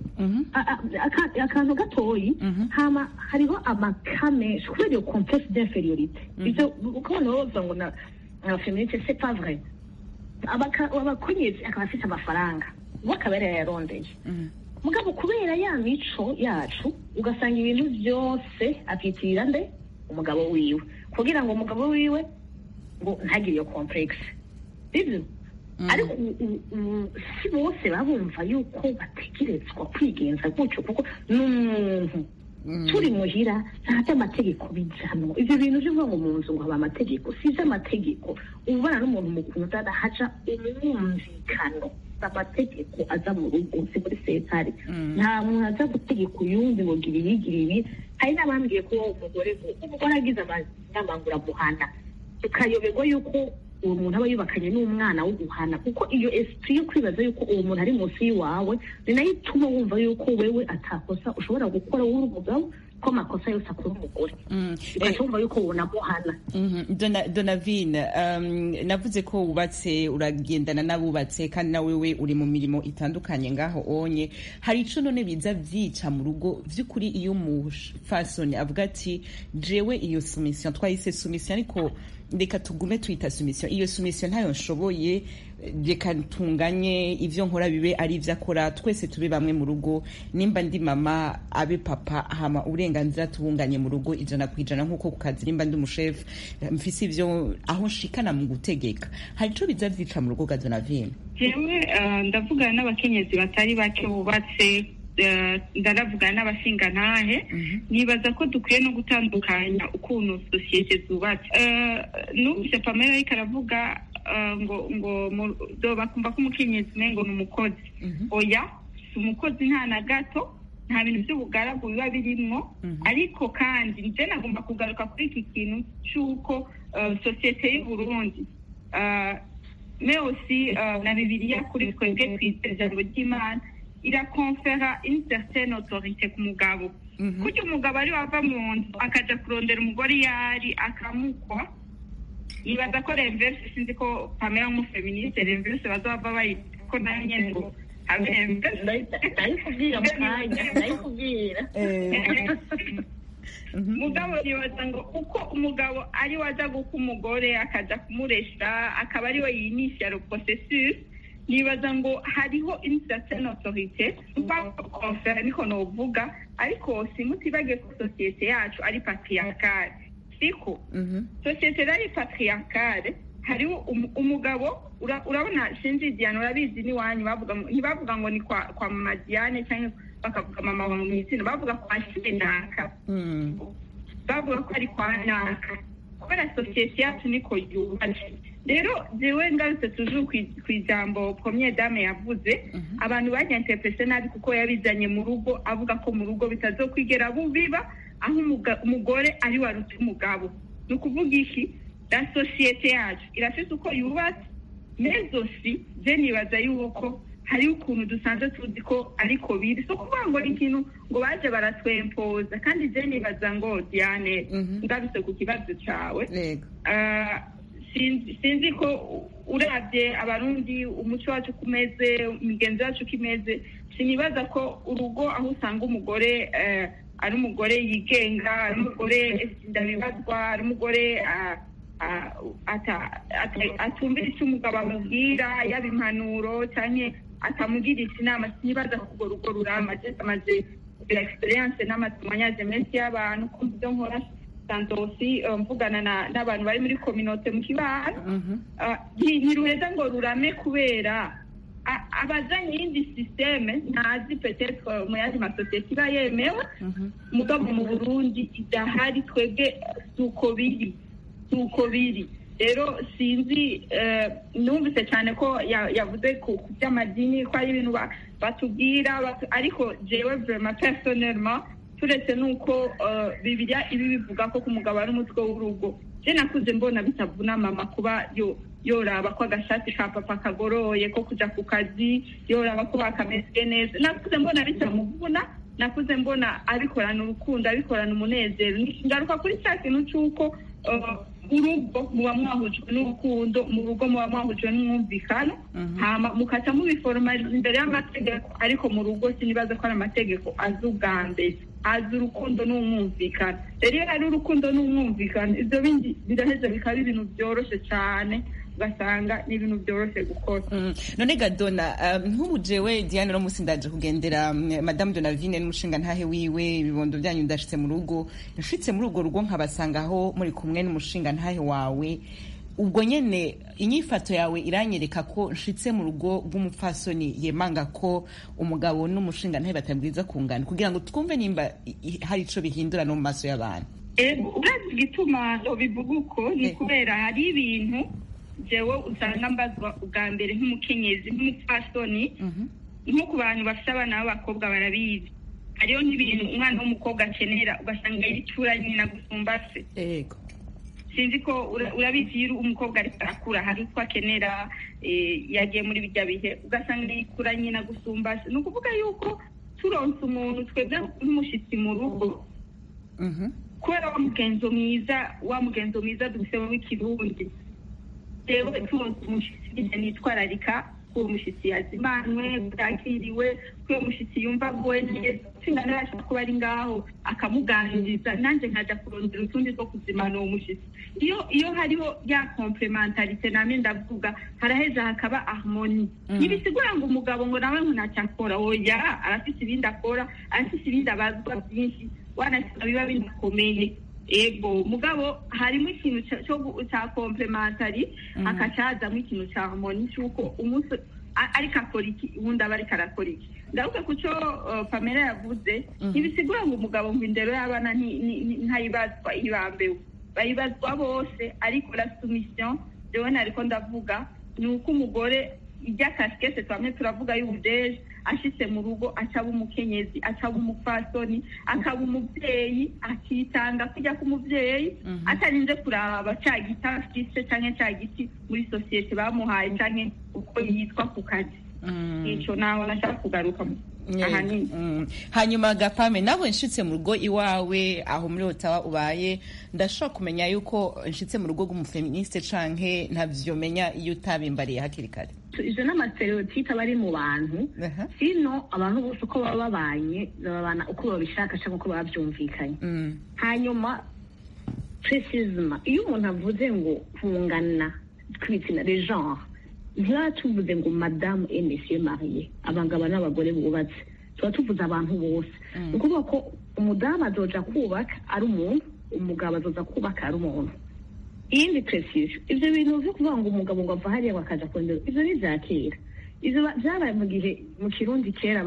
akantu gatoyi hama hariho amaka menshi kubera iyo complexe d'infériorité ivyo ukabona woza ngo na féminité c'est pas vrai. Abakenyezi akaba afite amafaranga we akaba yarayarondeye mugabo kubera ya mico yacu ugasanga ibintu byose avitirira nde umugabo wiwe kugira ngo umugabo wiwe ngo ntagire iyo complexe sivyo. Ariko si bose babumva yuko bategerezwa kwigenza gutyo kuko n'umuntu turi muhira nta amategeko bijano ivyo bintu byo ngo mu nzu ngo haba amategeko size amategeko ubana n'umuntu mukunda haca umwumvikano amategeko aza mu rugo si muri sentare nta muntu aza gutegeka uyundi ngo gira ibi ibi. Hari n'abambwiye ko umugore umugore agize amangura muhana tukayoberwa yuko uwo muntu aba yubakanye n'umwana wo guhana kuko iyo esprit yo kwibaza yuko uwo muntu ari munsi yiwawe ni nayo ituma wumva yuko wewe atakosa ushobora gukora wuri umugabo ko makosa yose akora umugore ukashumva yuko unamuhana. Donavine, navuze ko wubatse uragendana n'abubatse kandi na wewe uri mu mirimo itandukanye ngaho onye. Hari ico none biza vyica mu rugo vy'ukuri iyo umufasoni avuga ati jewe iyo soumission twayise soumission ariko ndeka tugume twita soumission iyo soumission ntayo nshoboye reka tunganye ivyo nkora bibe ari ivyo akora twese tube bamwe mu rugo nimba ndi mama abe papa hama uburenganzira tubunganye mu rugo ijana kwijana nkuko ku kazi nimba ndi umuchef mfise ivyo aho nshikana mu gutegeka. Hari ico biza vyica mu rugo ga Donavine? Jewe ndavugana n'abakenyezi batari bake bubatse ndaravugana n'abashingantahe nibaza ko dukwiye no gutandukanya ukuntu sosiyete zubatse n'ubise Pamela ariko aravuga ngo ngo bakumva ko umukenyezi umengo ni umukozi oya si umukozi nta na gato nta bintu by'ubugaragu biba birimwo ariko kandi nje nagomba kugaruka kuri iki kintu cy'uko sosiyete y'u Burundi mais aussi na Bibiliya kuri twebwe twizera ijambo ry'Imana irakonfera une certaine autorité ku mugabo kuko umugabo ari wava mu nzu akaja kurondera umugore yari akamukwa ibaza ko reverse sinzi ko Pamela nk'umufeministe reverse bazava bayita ko nayo nyene ngo ndayikubwira mukanya ndayikubwira mugabo nibaza ngo uko umugabo ari waza guka umugore akaja kumuresha akaba ari we yinisha le processus nibaza ngo hariho une certaine autorité confère niko novuga ariko simutibage ko société yacu ari patriarcale siko société ari patriarcale hariho umugabo urabona sinzi Diane urabizi ni wanyu bavuga ntibavuga ngo ni kwa kwa mama Diane cyangwa bakavuga mama wa mwizina bavuga kwa shinaka bavuga ko ari kwa naka kubera société yacu niko yubatse rero jewe ngarutse tuju kwijambo premier dame yavuze abantu bagenterprete nabi kuko yabizanye mu rugo avuga ko mu rugo bitazokwigera bubiba aho umugore ari waruta umugabo nukuvuga iki la société yacu irafite uko yubatse mezosi je nibaza yuko hari ukuntu dusanzwe tuzi ko ariko biri so kuvuga ngo ni ikintu ngo baje baratwempoza kandi je nibaza ngo Diane ndabise ku kibazo cawe sinzi ko uravye abarundi umuco wacu kumeze imigenzo yacu kimeze sinibaza ko urugo aho usanga umugore ari umugore yigenga ari umugore ndabibazwa ari umugore atumvira icyo umugabo amubwira yaba impanuro cyane atamugirisha inama sinibaza ko urwo rugo ruramaze amaze kugira experience n'amatumanyage menshi y'abantu ko muvyo nkora santosi mvugana n'abantu bari muri communauté mu kibano ntiruheza ngo rurame kubera abazanye iyindi systeme ntazi peut-être mu yandi masosiyete iba yemewe mugabo mu Burundi idahari twebwe suko biri suko biri rero sinzi numvise cyane ko yavuze ku by'amadini ko ari ibintu batubwira ariko jewe vraiment personnellement turetse nuko Bibiliya ibi bivuga ko kumugabo ari umutwe w'urugo je nakuze mbona bitavuna mama kuba yo yoraba ko agashati ka papa kagoroye ko kuja ku kazi yoraba ko bakameze neza nakuze mbona bitamuvuna nakuze mbona abikorana urukundo abikorana umunezero ngaruka kuri cya kintu cy'uko urugo muba mwahujwe n'urukundo mu rugo muba mwahujwe n'umwumvikano hama mukaca mubiforomaliza imbere y'amategeko ariko mu rugo sinibaza ko ari amategeko azi ubwa mbere azi urukundo n'umwumvikano rero iyo ari urukundo n'umwumvikano ibyo bindi biraheza bikaba ibintu byoroshe cyane ugasanga ni ibintu byoroshye gukora none Gadona nk'ubu jewe Diane no musi ndaje kugendera Madame Donavine n'umushinga ntahe wiwe ibibondo byanyu ndashitse mu rugo nshitse muri urwo rugo nkabasangaho muri kumwe n'umushinga ntahe wawe ubwo nyene inyifato yawe iranyereka ko nshitse mu rugo rw'umupfasoni yemanga ko umugabo n'umushinga ntahe batabwiza kungana kugira ngo twumve nimba hari ico bihindura no mu maso y'abantu urazi gituma bivuga uko ni kubera hari ibintu jewe usanga mbazwa ubwa mbere nk'umukenyezi nk'umupfasoni nko ku bantu bafite abana b'abakobwa barabizi hariho n'ibintu umwana w'umukobwa akenera ugasanga yicura nyina gusumba se yego sinzi ko urabizi iyo umukobwa ariko arakura hari utwo akenera yagiye muri bijya bihe ugasanga yikura nyina gusumba se ni ukuvuga yuko turonse umuntu twebwe nk'umushitsi mu rugo kubera wa mugenzo mwiza wa mugenzo mwiza dufise w'ikirundi rero turonse umushitsi nitwararika ko umushitsi yazimanwe bwakiriwe ko umushitsi yumva agoye neza singa narashaka kuba ari ngaho akamuganiriza nanje nkaja kurondera utundi two kuzimana uwo mushitsi iyo iyo hariho ya complementarité namwe ndavuga haraheza hakaba harmonie ntibisigura ngo umugabo ngo nawe ngo ntacyakora oya arafite ibindi akora arafite ibindi abazwa byinshi wanasaba biba binakomeye ego mugabo harimo ikintu cyo cya complementary akacazamo ikintu cya harmonie cyuko umunsi ariko akora iki ubundi aba ariko arakora iki. Ndavuga ku cyo Pamela yavuze ntibisigura ngo umugabo ngo indero y'abana ntayibazwa ibambewe, bayibazwa bose, ariko la soumission jewe nariko ndavuga ni uko umugore ijya kasikese twamwe turavuga y'ubudeje ashitse mu rugo acaba umukenyezi, acaba umupfasoni, akaba umuvyeyi, akitanga kujya ku muvyeyi atarinze kuraba ca gita afise canke ca giti muri societe bamuhaye canke uko yitwa ku kazi. Ico nawe nashaka kugaruka ahanini. Hanyuma Gapame, nawe nshitse mu rugo iwawe aho muri Ottawa ubaye, ndashobora kumenya yuko nshitse mu rugo rw'umufeministe canke ntavyo menya iyo utabimbariye hakiri kare? Izo n'amastereotype bari mu bantu, sino abantu bose uko baba babanye babana uko babishaka cyangwa uko babyumvikanye. Hanyuma precisement iyo umuntu avuze ngo kungana kw'ibitsina les genres, nta tuvuze ngo madame et monsieur marié, abangaba n'abagore bubatse, tuba tuvuze abantu bose. Ukuvuga ko umudamu azoja kubaka ari umuntu, umugabo azoza kubaka ari umuntu. Iyindi precision, ivyo bintu vyo kuvuga ngo umugabo ngo ava hariya bakaja kondera, ivyo ni vya kera. Ivyo vyabaye mu gihe mu Kirundi kera,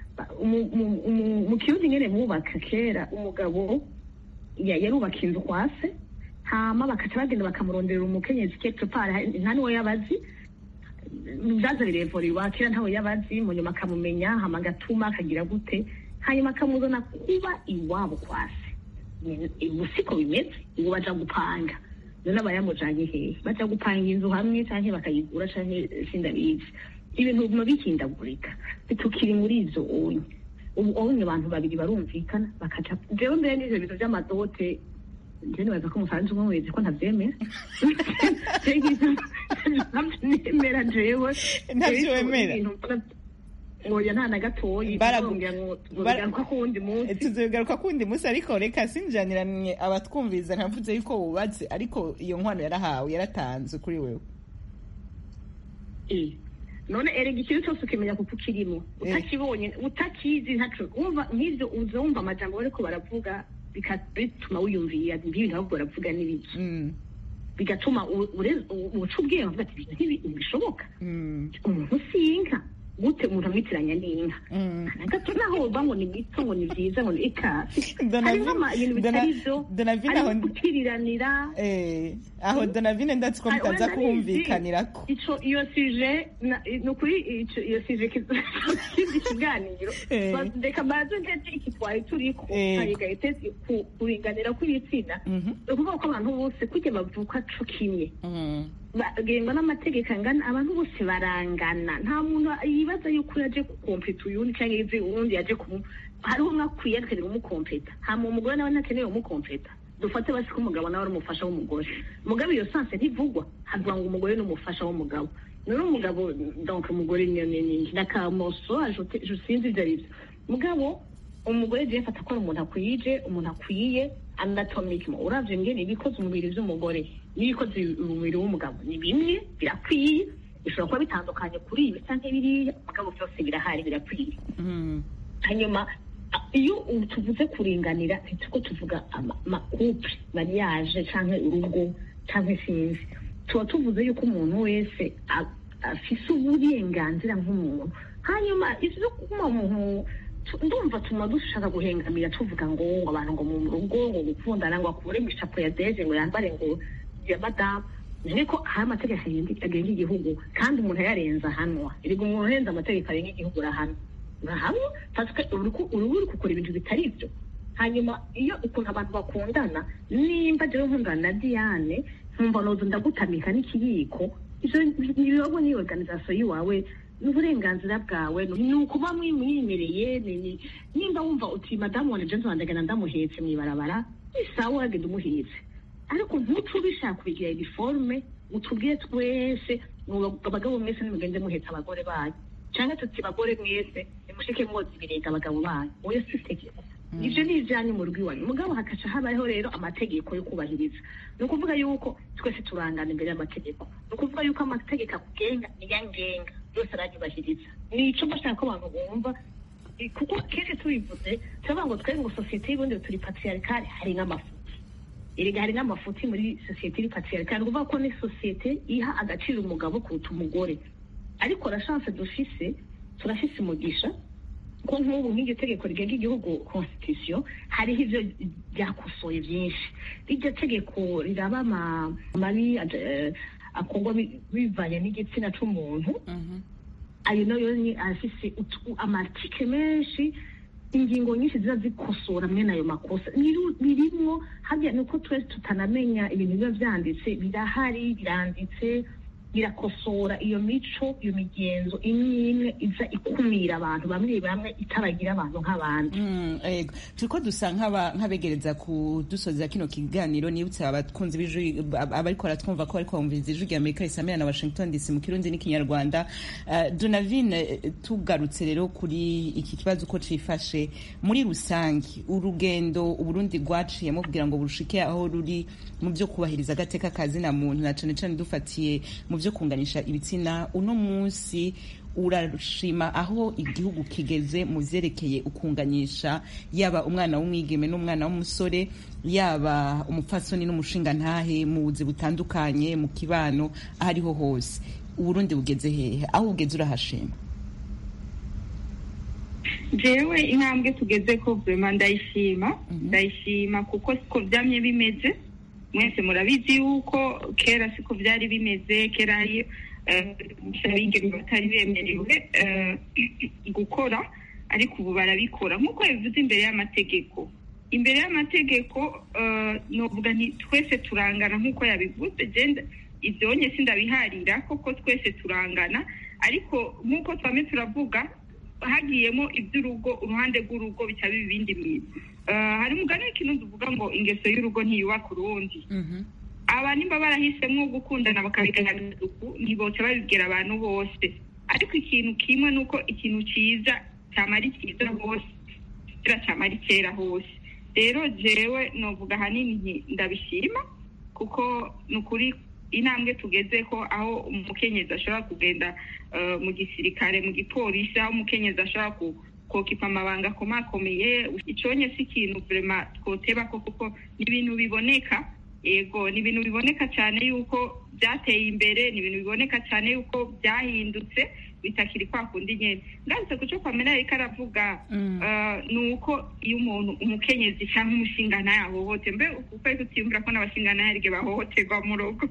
mu Kirundi nyene bubaka kera, umugabo yarubaka inzu kwa se, hama bakaca bagenda bakamurondera umukenyezi quelque part, nta niwe yabazi, vyaza birevuriwa kera ntawe yabazi, mu nyuma akamumenya, hama agatuma akagira gute, hanyuma akamuzana kuba iwabo kwa se. Ubu siko bimeze, ubu baja gupanga. None abayamujanye hehe? Baja gupanga inzu hamwe canke bakayigura canke sindabizi. Ibintu biguma bikindagurika, bitukiri muri izo onye. Ubu onye abantu babiri barumvikana bakaca. Jewe mbere n'ivyo bintu vy'amadote, je nibaza ko umufaransa umwe wese ko ntavyemera. Ntavyemera jewe. Ntavyemera. Oya nta na gatoyi barambwira ngo tuzogaruka kundi munsi tuzogaruka kundi munsi ariko reka sinjaniranye abatwumviza ntavuze yuko wubatse ariko iyo nkwano yarahawe yaratanze kuri wewe. Eh none erega ikintu cyose ukimenya kuko kirimo utakibonye utakizi ntaco umva nk'ivyo uzumva amajambo bariko baravuga bikatuma wiyumvira ibintu ahubwo baravuga n'ibiki bigatuma uca ubwenge uvuga ati ibintu ntibishoboka umuntu sinka gute umuntu amwitiranya n'inka nagato naho uba ngo ni mito ngo ni vyiza ngo ni ikasi harimo ibintu bitari vyo ariko gutiriranira aho Donavine ndatse ko mutaza kuhumvikanirako ico iyo sije nukuri iyo sije kiganiro ndeka baze ndetse ikitwaye turiko hayiga itezi kuringanira kw'ibitsina ukuvuga ko abantu bose kujya bavuka co kimwe bagengwa n'amategeko angana, abantu bose barangana, nta muntu yibaza yuko yaje kukompeta uyundi cyangwa yize uwundi yaje kumu hariho umwe akwiye akeneye umukompeta, hama umugore nawe ntakeneye umukompeta. Dufate basi ko umugabo nawe ari umufasha w'umugore, mugabo iyo sanse ntivugwa, havuga ngo umugore ni umufasha w'umugabo. None umugabo donc umugore ni ni ndakamoso ajote je sinzi ibyo mugabo umugore je fata ko umuntu akwije umuntu akwiye anatomically uravye ngene ibikoze umubiri vy'umugore n'ibikoze umubiri w'umugabo ni bimwe birakwiye, bishobora kuba bitandukanye kuri ibi canke biriya mugabo byose birahari birakwiye. Hanyuma iyo tuvuze kuringanira ntituko tuvuga ama couple mariage canke urugo canke sinzi, tuba tuvuze yuko umuntu wese afise uburenganzira nk'umuntu. Hanyuma ivyo kuma umuntu ndumva tuma dushaka guhengamira tuvuga ngo abantu ngo mu rugo ngo gukundana ngo akure mishapo ya deje ngo yambare ngo ya madame, niko hari amategeko agenga igihugu kandi umuntu yarenza hanwa irigo umuntu urenza amategeko agenga igihugu rahanwa nahamwe parce uruko ururi gukora ibintu bitari ibyo. Hanyuma iyo ukuntu abantu bakundana nimba jewe nkundana na Diane nkumva nozo ndagutamika n'ikiyiko, ivyo nibibaho ni organisation yiwawe n'uburenganzira bwawe ni ukuba mwimereye. Nimba wumva uti madamu wane jenzo wandagana ndamuhetse mwibarabara isawa agenda umuhetse, ariko ntucu bishaka kubigira uniforme utubwiye twese abagabo mwese nimugende muhetse abagore banyu cyangwa tuti bagore mwese nimushike mwoza ibirega abagabo banyu, oya sitegeko ivyo ni ijanye mu rugo iwanyu. Mugabo hakaca habayeho rero amategeko yo kubahiriza, ni ukuvuga yuko twese turangana imbere y'amategeko, ni ukuvuga yuko amategeko akugenga niyangenga yose aranyubahiriza. Nico bashaka ko abantu bumva, kuko kenshi tubivuze turavuga ngo twebwe ngo sosiyete y'ubundi turi patriarcale, hari n'amafuti erega hari n'amafuti muri sosiyete iri patriarcale, kuvuga ko ni sosiyete iha agaciro umugabo kuruta umugore. ariko la chance dufise turafise umugisha ko nk'ubu nk'iryo tegeko rigenga igihugu constitution hariho ivyo byakosoye byinshi. Iryo tegeko riraba amabi akorwa bivanye n'igitsina c'umuntu, ayo nayo ni afise amartike menshi, ingingo nyinshi ziza zikosora mwene ayo makosa birimwo. Harya nuko twese tutanamenya ibintu biba vyanditse, birahari biranditse, birakosora iyo mico, iyo migenzo imwe imwe iza ikumira abantu bamwe bamwe itabagira abantu nk'abandi. Ego turiko dusa nk'abegereza kudusoza kino kiganiro. Nibutse abakunzi b'ijwi abariko baratwumva ko bariko bumviriza ijwi rya Amerika risamira na Washington D C mu Kirundi n'ikinyarwanda. Donavine, tugarutse rero kuri iki kibazo uko cifashe muri rusangi, urugendo Uburundi rwaciyemo kugira ngo burushike aho ruri mu byo kubahiriza agateka kazina muntu na cane cane dufatiye mu byo kunganisha ibitsina, uno munsi urashima aho igihugu kigeze mu vyerekeye ukunganyisha yaba umwana w'umwigeme n'umwana w'umusore, yaba umupfasoni n'umushinga ntahe mu buzi butandukanye mu kibano ahariho hose. Uburundi bugeze hehe? Aho ugeze urahashima? jewe intambwe tugeze ko vraiment ndayishima ndayishima kuko siko vyamye bimeze. Mwese murabizi yuko kera siko vyari bimeze. Kera hari abigeme batari bemerewe gukora, ariko ubu barabikora nk'uko bivuze imbere y'amategeko. Imbere y'amategeko novuga nti twese turangana nk'uko yabivuze. Genda ivyonye sindabiharira koko twese turangana, ariko nk'uko twame turavuga hagiyemo iby'urugo, uruhande rw'urugo bitaba ibindi bintu. Hari umugani w'ikintu tuvuga ngo ingeso y'urugo ntiyubaka urundi. Aba nimba barahisemo gukundana bakabigana isuku, ntiboca babibwira abantu bose, ariko ikintu kimwe nuko ikintu cyiza cyamara cyiza hose kira cyamara kera hose. Rero jewe novuga hanini ndabishima kuko nukuri intambwe tugeze ko aho umukenyezi ashobora kugenda mu gisirikare, mu gipolisi, aho umukenyezi ashobora kokipa amabanga komakomeye. Iconye si ikintu vraiment twoteba ko kuko ni ibintu biboneka. Ego ni ibintu biboneka cyane yuko byateye imbere, ni ibintu biboneka cyane yuko byahindutse bitakiri kwa kundi nyene. Ngarutse kuco Pamela ariko aravuga nuko iyo umuntu umukenyezi cyangwa umushinga nayahohote, mbe uko tutiyumvira ko n'abashinga nayarige bahohoterwa mu rugo.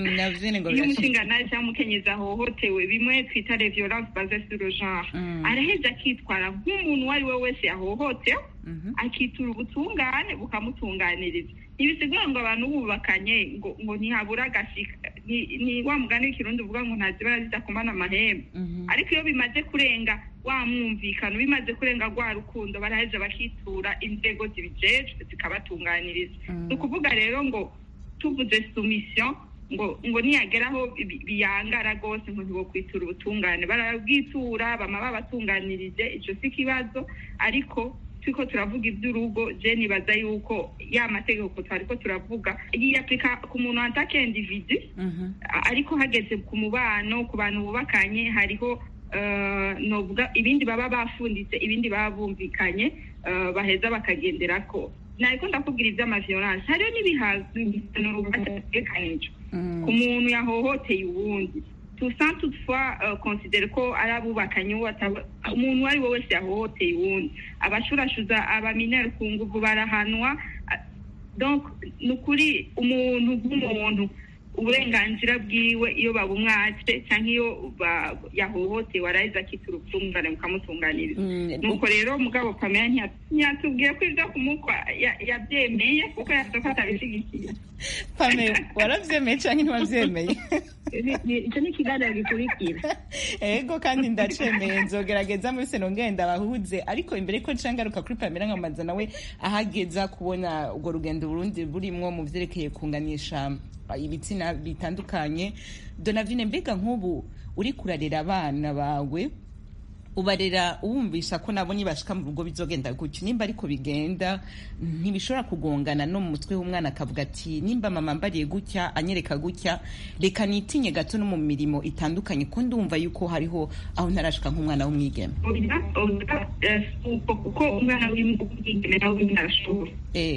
Iyo umushinga naye cyangwa umukenyezi ahohotewe, bimwe twita les violences basées sur le genre, araheza akitwara nk'umuntu uwo ari we wese yahohotewe, akitura ubutungane bukamutunganiriza. Ibisigura ngo abantu bubakanye ngo ngo ntihabura agashika, ni wa mugani w'ikirundi uvuga ngo ntazibara zidakomana amahembe. Ariko iyo bimaze kurenga wa mwumvikano, bimaze kurenga rwa rukundo, baraheza bakitura inzego zibijejwe zikabatunganiriza. Ni ukuvuga rero ngo tuvuze soumission ngo ngo niyageraho biyangara rwose ngo ntibokwitura ubutungane, barabwitura bama babatunganirije. Ico si kibazo, ariko tuko turavuga iby'urugo, je nibaza yuko ya mategeko twariko turavuga yiyaplika ku muntu antake individu, ariko hageze ku mubano, ku bantu bubakanye, hariho novuga ibindi baba bafunditse, ibindi baba bumvikanye, baheza bakagenderako. Nariko ndakubwira ivy'amaviolence, hariho n'ibihazo bategekanije ku muntu yahohoteye uwundi. Tusa toutefois considere ko arabubakanye umuntu wari we wese yahohoteye uwundi, abashurashuza abaminere ku nguvu barahanwa. Donc nukuri umuntu nk'umuntu uburenganzira bwiwe iyo babumwatse cyangwa iyo yahohotewe araheza akitura ubutungane bukamutunganiriza. Nuko rero mugabo Pamela ntiyatubwiye ko ibyo kumukwa yabyemeye kuko yasoka atabishigikiye. Pamela waravyemeye cyangwa ntiwavyemeye? Icyo ni ikiganiro gikurikira. Ego kandi ndacemeye, nzogerageza muri seno ngenda bahuze, ariko imbere ko ncangaruka kuri Pamela nkamaza nawe ahageza kubona ubwo rugendo Burundi burimwo mu vyerekeye kunganisha ibitsina bitandukanye. Donavine, mbega nk'ubu uri kurarera abana bawe ubarera uwumvisha ko nabo nibashika mu rugo bizogenda gutyo, nimba ariko bigenda ntibishobora kugongana no mu mutwe w'umwana akavuga ati nimba mama mbariye gutya anyereka gutya reka nitinye gato no mu mirimo itandukanye ko ndumva yuko hariho aho ntarashika nk'umwana w'umwigeme. Kuko umwana w'umwigeme nawe arashoboye,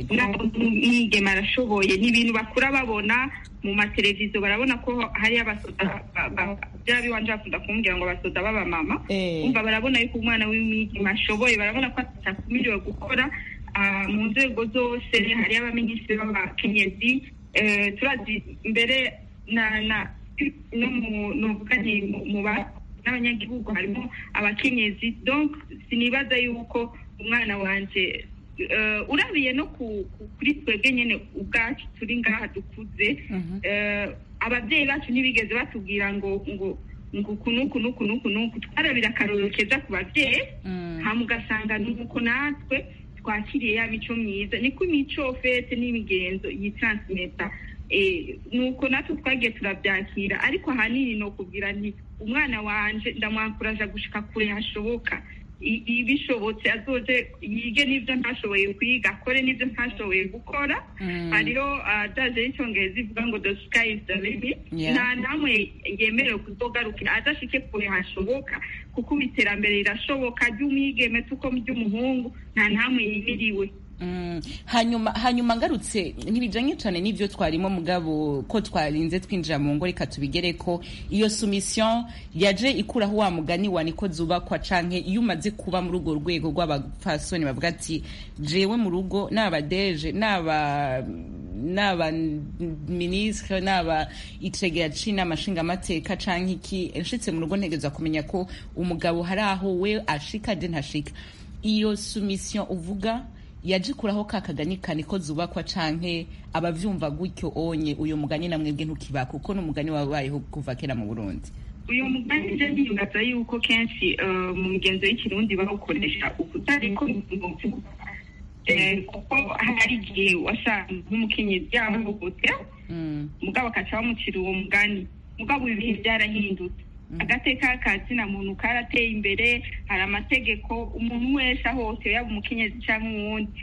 umwigeme arashoboye, ni ibintu bakura babona mu mateleviziyo, barabona ko hari abasoda bya biwanje bakunda kumbwira ngo abasoda baba mama, umva barabona yuko umwana w'umwigeme ashoboye, barabona ko atakumiriwe gukora mu nzego zose, hari abaminisitiri b'abakenyezi, turazi mbere na na no mu mu n'abanyagihugu harimo abakenyezi, donc sinibaza yuko umwana wanje Uh, urabiye no kuri twebwe nyene ubwacu turi ngaha dukuze, uh, abavyeyi bacu ntibigeze batubwira ngo ngo ngo kunuku nuku nuku nuku, twarabira akarorero keza ku bavyeyi, hama ugasanga nuko natwe twakiriye ya mico myiza, niko imico fete n'imigenzo yitransmeta, eh, nuko natwe twagiye turabyakira, ariko ahanini no kubwira nti umwana wanje ndamwankuraje gushika kure hashoboka, ibishobotse azoje yige n'ibyo ntashoboye kwiga, akore n'ibyo ntashoboye gukora. hariho adaje y'icyongereza ivuga ngo the sky is the limit, nta namwe yemerewe kuzogarukira adashike kure hashoboka, kuko iterambere rirashoboka ry'umwigeme tuko ry'umuhungu nta namwe yimiriwe. Mm. hanyuma hanyuma ngarutse ntibijanye cyane n'ivyo twarimo mugabo ko twarinze twinjira mu ngo reka tubigere ko iyo soumission yaje ikuraho wa mugani wa niko zubakwa canke iyo umaze kuba muri urwo rwego rw'abafasoni bavuga ati jewe mu rugo n'abadeje n'aba n'aba ministre n'aba itegera cina amashinga amateka canke iki nshitse mu rugo ntegeza kumenya ko umugabo hari aho we ashika je ntashika. Iyo soumission uvuga yaje kuraho kakagani kane ko zubakwa canke abavyumva gutyo onye uyo mugani namwebwe ntukiba kuko no mugani wabayeho kuva kera mu Burundi? Uyo mugani je ndiyumva yuko kenshi uh, mu migenzo y'ikirundi bakoresha ukutariko eh kuko hari igihe wasanga nk'umukenyezi yamugote mugabo akaca bamucira uwo mugani, mugabo ibihe byarahindutse, agateka kazina muntu karateye imbere, hari amategeko, umuntu wese hose yaba umukenyezi cyangwa uwundi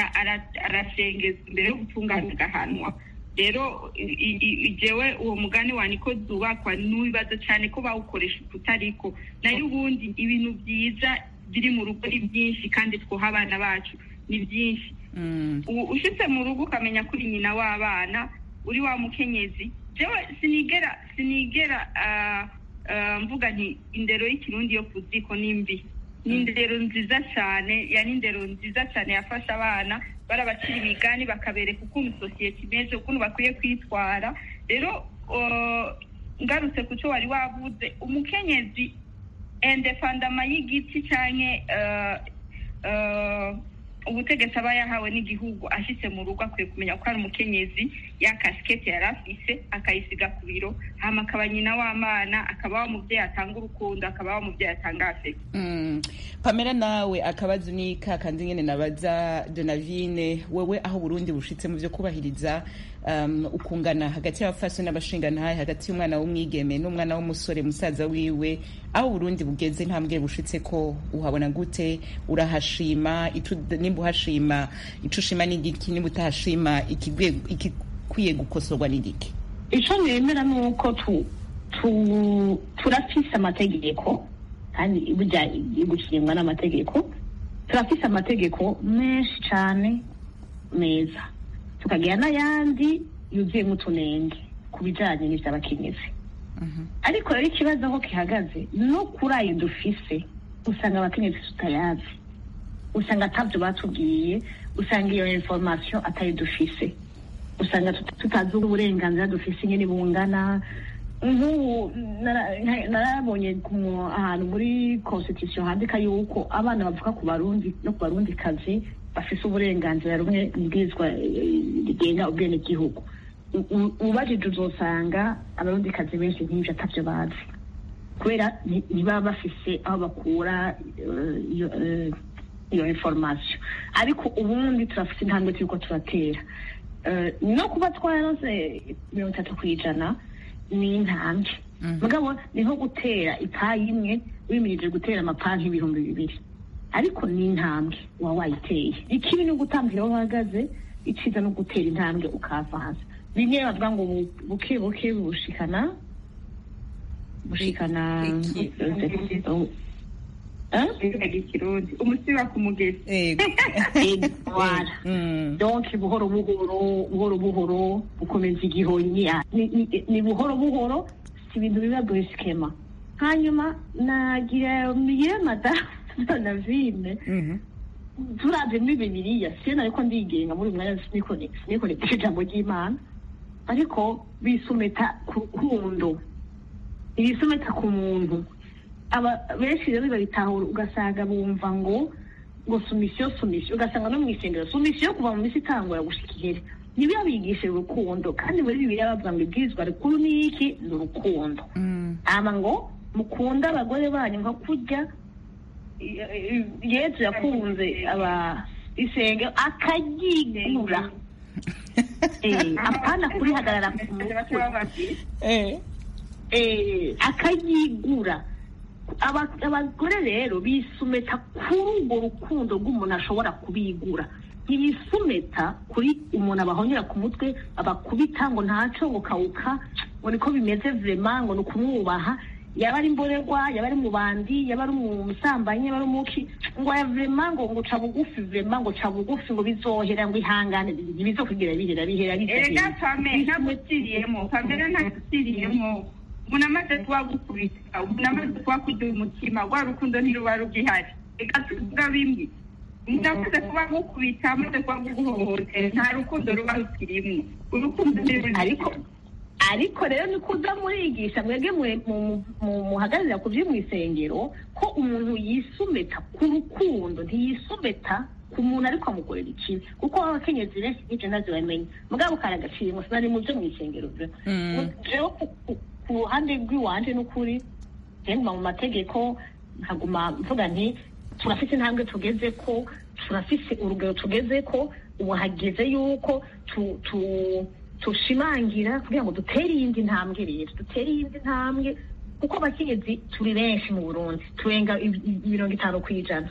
arashengeza imbere yo gutunganya agahanwa. Rero jewe uwo mugani wa niko zubakwa n'ubibaza cyane ko bawukoresha kutariko, nayo ubundi ibintu byiza biri mu rugo ni byinshi kandi twoha abana bacu ni byinshi. Ushitse mu rugo ukamenya kuri nyina w'abana uri wa mukenyezi, jewe sinigera sinigera uh, Uh, mvuga nti indero y'ikirundi yo kuziko nimbi, ni indero nziza cyane, yani indero nziza cyane yafasha abana barabacira imigani bakabereka ukuntu society imeze, ukuntu bakwiye kwitwara. Rero uh, ngarutse kuco wari wavuze umukenyezi independama y'igiti canke uh, uh, ubutegetsi aba yahawe n'igihugu, ashitse mu rugo akwiye kumenya ko ari umukenyezi, ya kasikete yarafise akayisiga ku biro, hama akaba nyina w'amana, akaba wa muvyeyi atanga urukundo, akaba wa muvyeyi atanga afeke. Mm. Pamela, nawe akabazo ni kakandi nyene nabaza Donavine, wewe aho Burundi bushitse mu vyo kubahiriza um, ukungana hagati y'abafasoni n'abashingantahe, hagati y'umwana w'umwigeme n'umwana w'umusore musaza wiwe, aho Burundi bugeze ntambwe bushitse ko uhabona gute? Urahashima itu nimba uhashima ico ushima n'igiki, nimba utahashima ikigwe ikikwiye gukosorwa n'igiki? Ico nemera nuko tu tu turafise amategeko kandi burya gushimwa n'amategeko, turafise amategeko menshi cyane meza, tukagira n'ayandi yuzuyemo utunenge ku bijanye n'ivy'abakenyezi. Ariko rero ikibazo aho kihagaze no kuri ayo dufise, usanga abakenyezi tutayazi, usanga atavyo batubwiye, usanga iyo information atari dufise, usanga tutazi uburenganzira dufise nyene bungana. Nk'ubu narabonye ahantu muri constitution handika yuko abana bavuka ku Barundi no ku Barundi kazi bafise uburenganzira rumwe ibwirizwa rigenga ubwenegihugu. Ubajije uzosanga Abarundi kazi benshi nk'ivyo atavyo bazi, kubera ntibaba bafise aho bakura iyo information. Ariko ubundi turafise intambwe turiko turatera, no kuba twararonse mirongo itatu kw'ijana ni intambwe, mugabo niho gutera ipayi imwe wimirije gutera amapanki ibihumbi bibiri ariko ni intambwe uba wayiteye. Ikibi ni ugutambira aho uhagaze, iciza no gutera intambwe ukava hasi. Bimwe bavuga ngo buke buke bushikana bushikana ikirundi umusiba ku mugezi. Voilà. Donc buhoro buhoro buhoro buhoro ukomeza igihonyi ni buhoro buhoro, si ibintu biba brusquement. Hanyuma nagira miye madame Navine turavye muri Bibiliya sena ariko ndigenga muri mwanya siniko siniko ijambo ry'Imana ariko bisumeta ku rukundo, bisumeta ku muntu. Aba benshi rero babitahura ugasanga bumva ngo ngo sumisyo sumisyo, ugasanga no mwisengero sumisyo kuva mu misi itangura gushika ihere nibi yabigisha urukundo, kandi muri Bibiliya bavuga ngo ibwirizwa rikuru ni iki? Ni urukundo. Ama ngo mukunda abagore banyu nka kurya Yesu yakunze aba isenge akagigura eh apana kuri hagarara eh eh akagigura. Abagore rero bisumeta kuri urwo rukundo rw'umuntu ashobora kubigura, ntibisumeta kuri umuntu abahonyera ku mutwe abakubita ngo ntaco ngo kawuka ngo niko bimeze vraiment ngo nukumwubaha, yaba ari imborerwa yaba ari mu bandi yaba ari umusambanyi yaba ari umuki ngo ya vraiment ngo ngo ca bugufi vraiment ngo ca bugufi ngo bizohera ngo ihangane bizokugira bihera bihera bihera. Ega pame ntabutiriyemo pamera ntabutiriyemo umuntu amaze kuba gukubita umuntu amaze kuba kuduha umutima rwa rukundo ntiruba rugihari. Ega tuvuga bimwe umuntu amaze kuba gukubita amaze kuba guhohotera nta rukundo ruba rukirimo. Urukundo ariko ariko rero ni kuza murigisha mwege muhagararira ku byo mwisengero ko umuntu yisumeta ku rukundo, ntiyisumeta ku muntu ariko amukorera ikibi, kuko abakenyezi benshi n'ibyo ntazi bamenye mugabo karagaciye ngo sinari mu byo mwisengero rero ku ruhande rw'iwanje n'ukuri nguma mu mategeko nkaguma mvuga nti turafise intambwe tugeze ko, turafise urugero tugeze ko, ubu hageze yuko tu tu tushimangira kugira ngo dutere iyindi ntambwe rero dutere iyindi ntambwe kuko abakenyezi turi benshi mu Burundi turenga mirongo itanu kw'ijana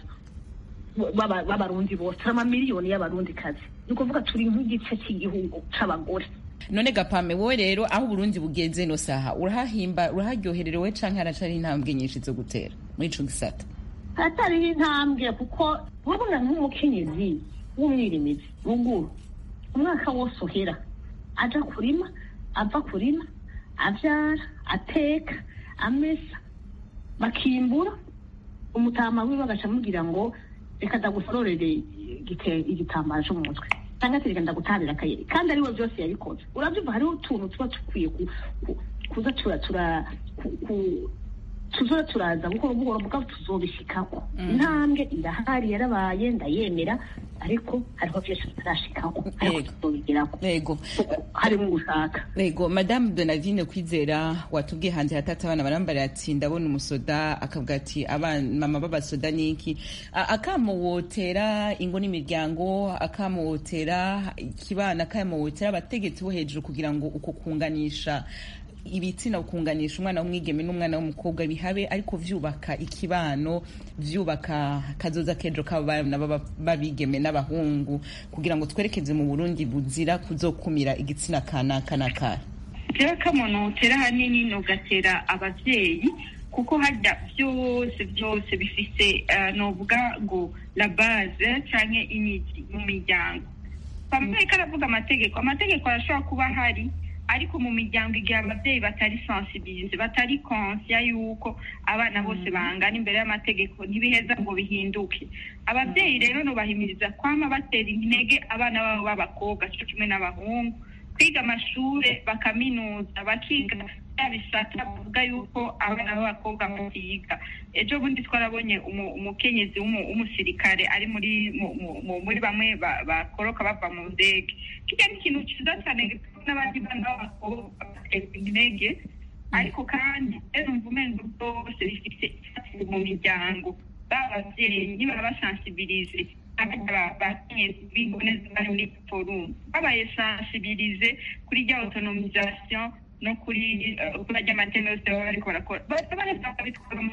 b'abarundi bose, turi amamiliyoni y'abarundi kazi, ni ukuvuga turi nk'igice cy'igihugu c'abagore. None Gapame wowe rero aho Burundi bugenze no saha urahahimba uraharyohererewe canke haracari intambwe nyinshi zo gutera muri ico gisata? Hatari intambwe kuko urabona nk'umukenyezi w'umwirimizi ruguru umwaka wose uhera aja kurima ava kurima avyara ateka amesa bakimbura, umutama wiwe bagaca mugira ngo reka ndagusororere igitambara cyo mu mutwe cyangwa se reka ndagutabira akayeri, kandi ariwe byose yabikoze. Urabyumva hariho utuntu tuba tukwiye kuza tura tura tuzoza turaza buhoro buhoro bwa tuzobishikako. Intambwe irahari yarabaye ndayemera, ariko hariho byinshi tutarashikako ariko tuzobigirako. Yego harimo gushaka. Yego Madame Donavine Kwizera watubwiye hanze hatata abana barambara ati ndabona umusoda akavuga ati abana mama babasoda niki akamwotera ingo n'imiryango akamwotera kibana akamwotera abategetsi bo hejuru kugira ngo uko kunganisha ibitsina ukunganisha umwana w'umwigeme n'umwana w'umukobwa bihabe, ariko vyubaka ikibano vyubaka kazoza kejo k'abana babigeme n'abahungu kugira ngo twerekeze mu Burundi buzira kuzokumira igitsina kana kana kara. Rero kamuntu utera hanini no gatera abavyeyi kuko hajya byose byose bifise uh, novuga ngo la base canke imiji mu miryango. Pamwe karavuga amategeko amategeko arashobora kuba hari, ariko mu miryango igihe abavyeyi batari sensibilize batari conscious yuko abana bose bangana imbere y'amategeko ntibiheza ngo bihinduke. Abavyeyi rero no bahimiriza kwama batera intege abana babo b'abakobwa cyo kimwe n'abahungu kwiga amashure bakaminuza bakiga bisata bavuga yuko abana b'abakobwa batiga. Ejo bundi twarabonye umukenyezi w'umusirikare ari muri muri bamwe bakoroka bava mu ndege. Kijya n'ikintu cyiza cyane n'abandi bana b'abakobwa batera intege, ariko kandi rero mvumengo bwose bifite mu miryango babavyeyi niba basensibilize abakenyezi b'ingonezi bari muri forum babaye sensibilize kuri rya autonomisation no kuri kuri rya maternité bariko barakora babaneza bitwara mu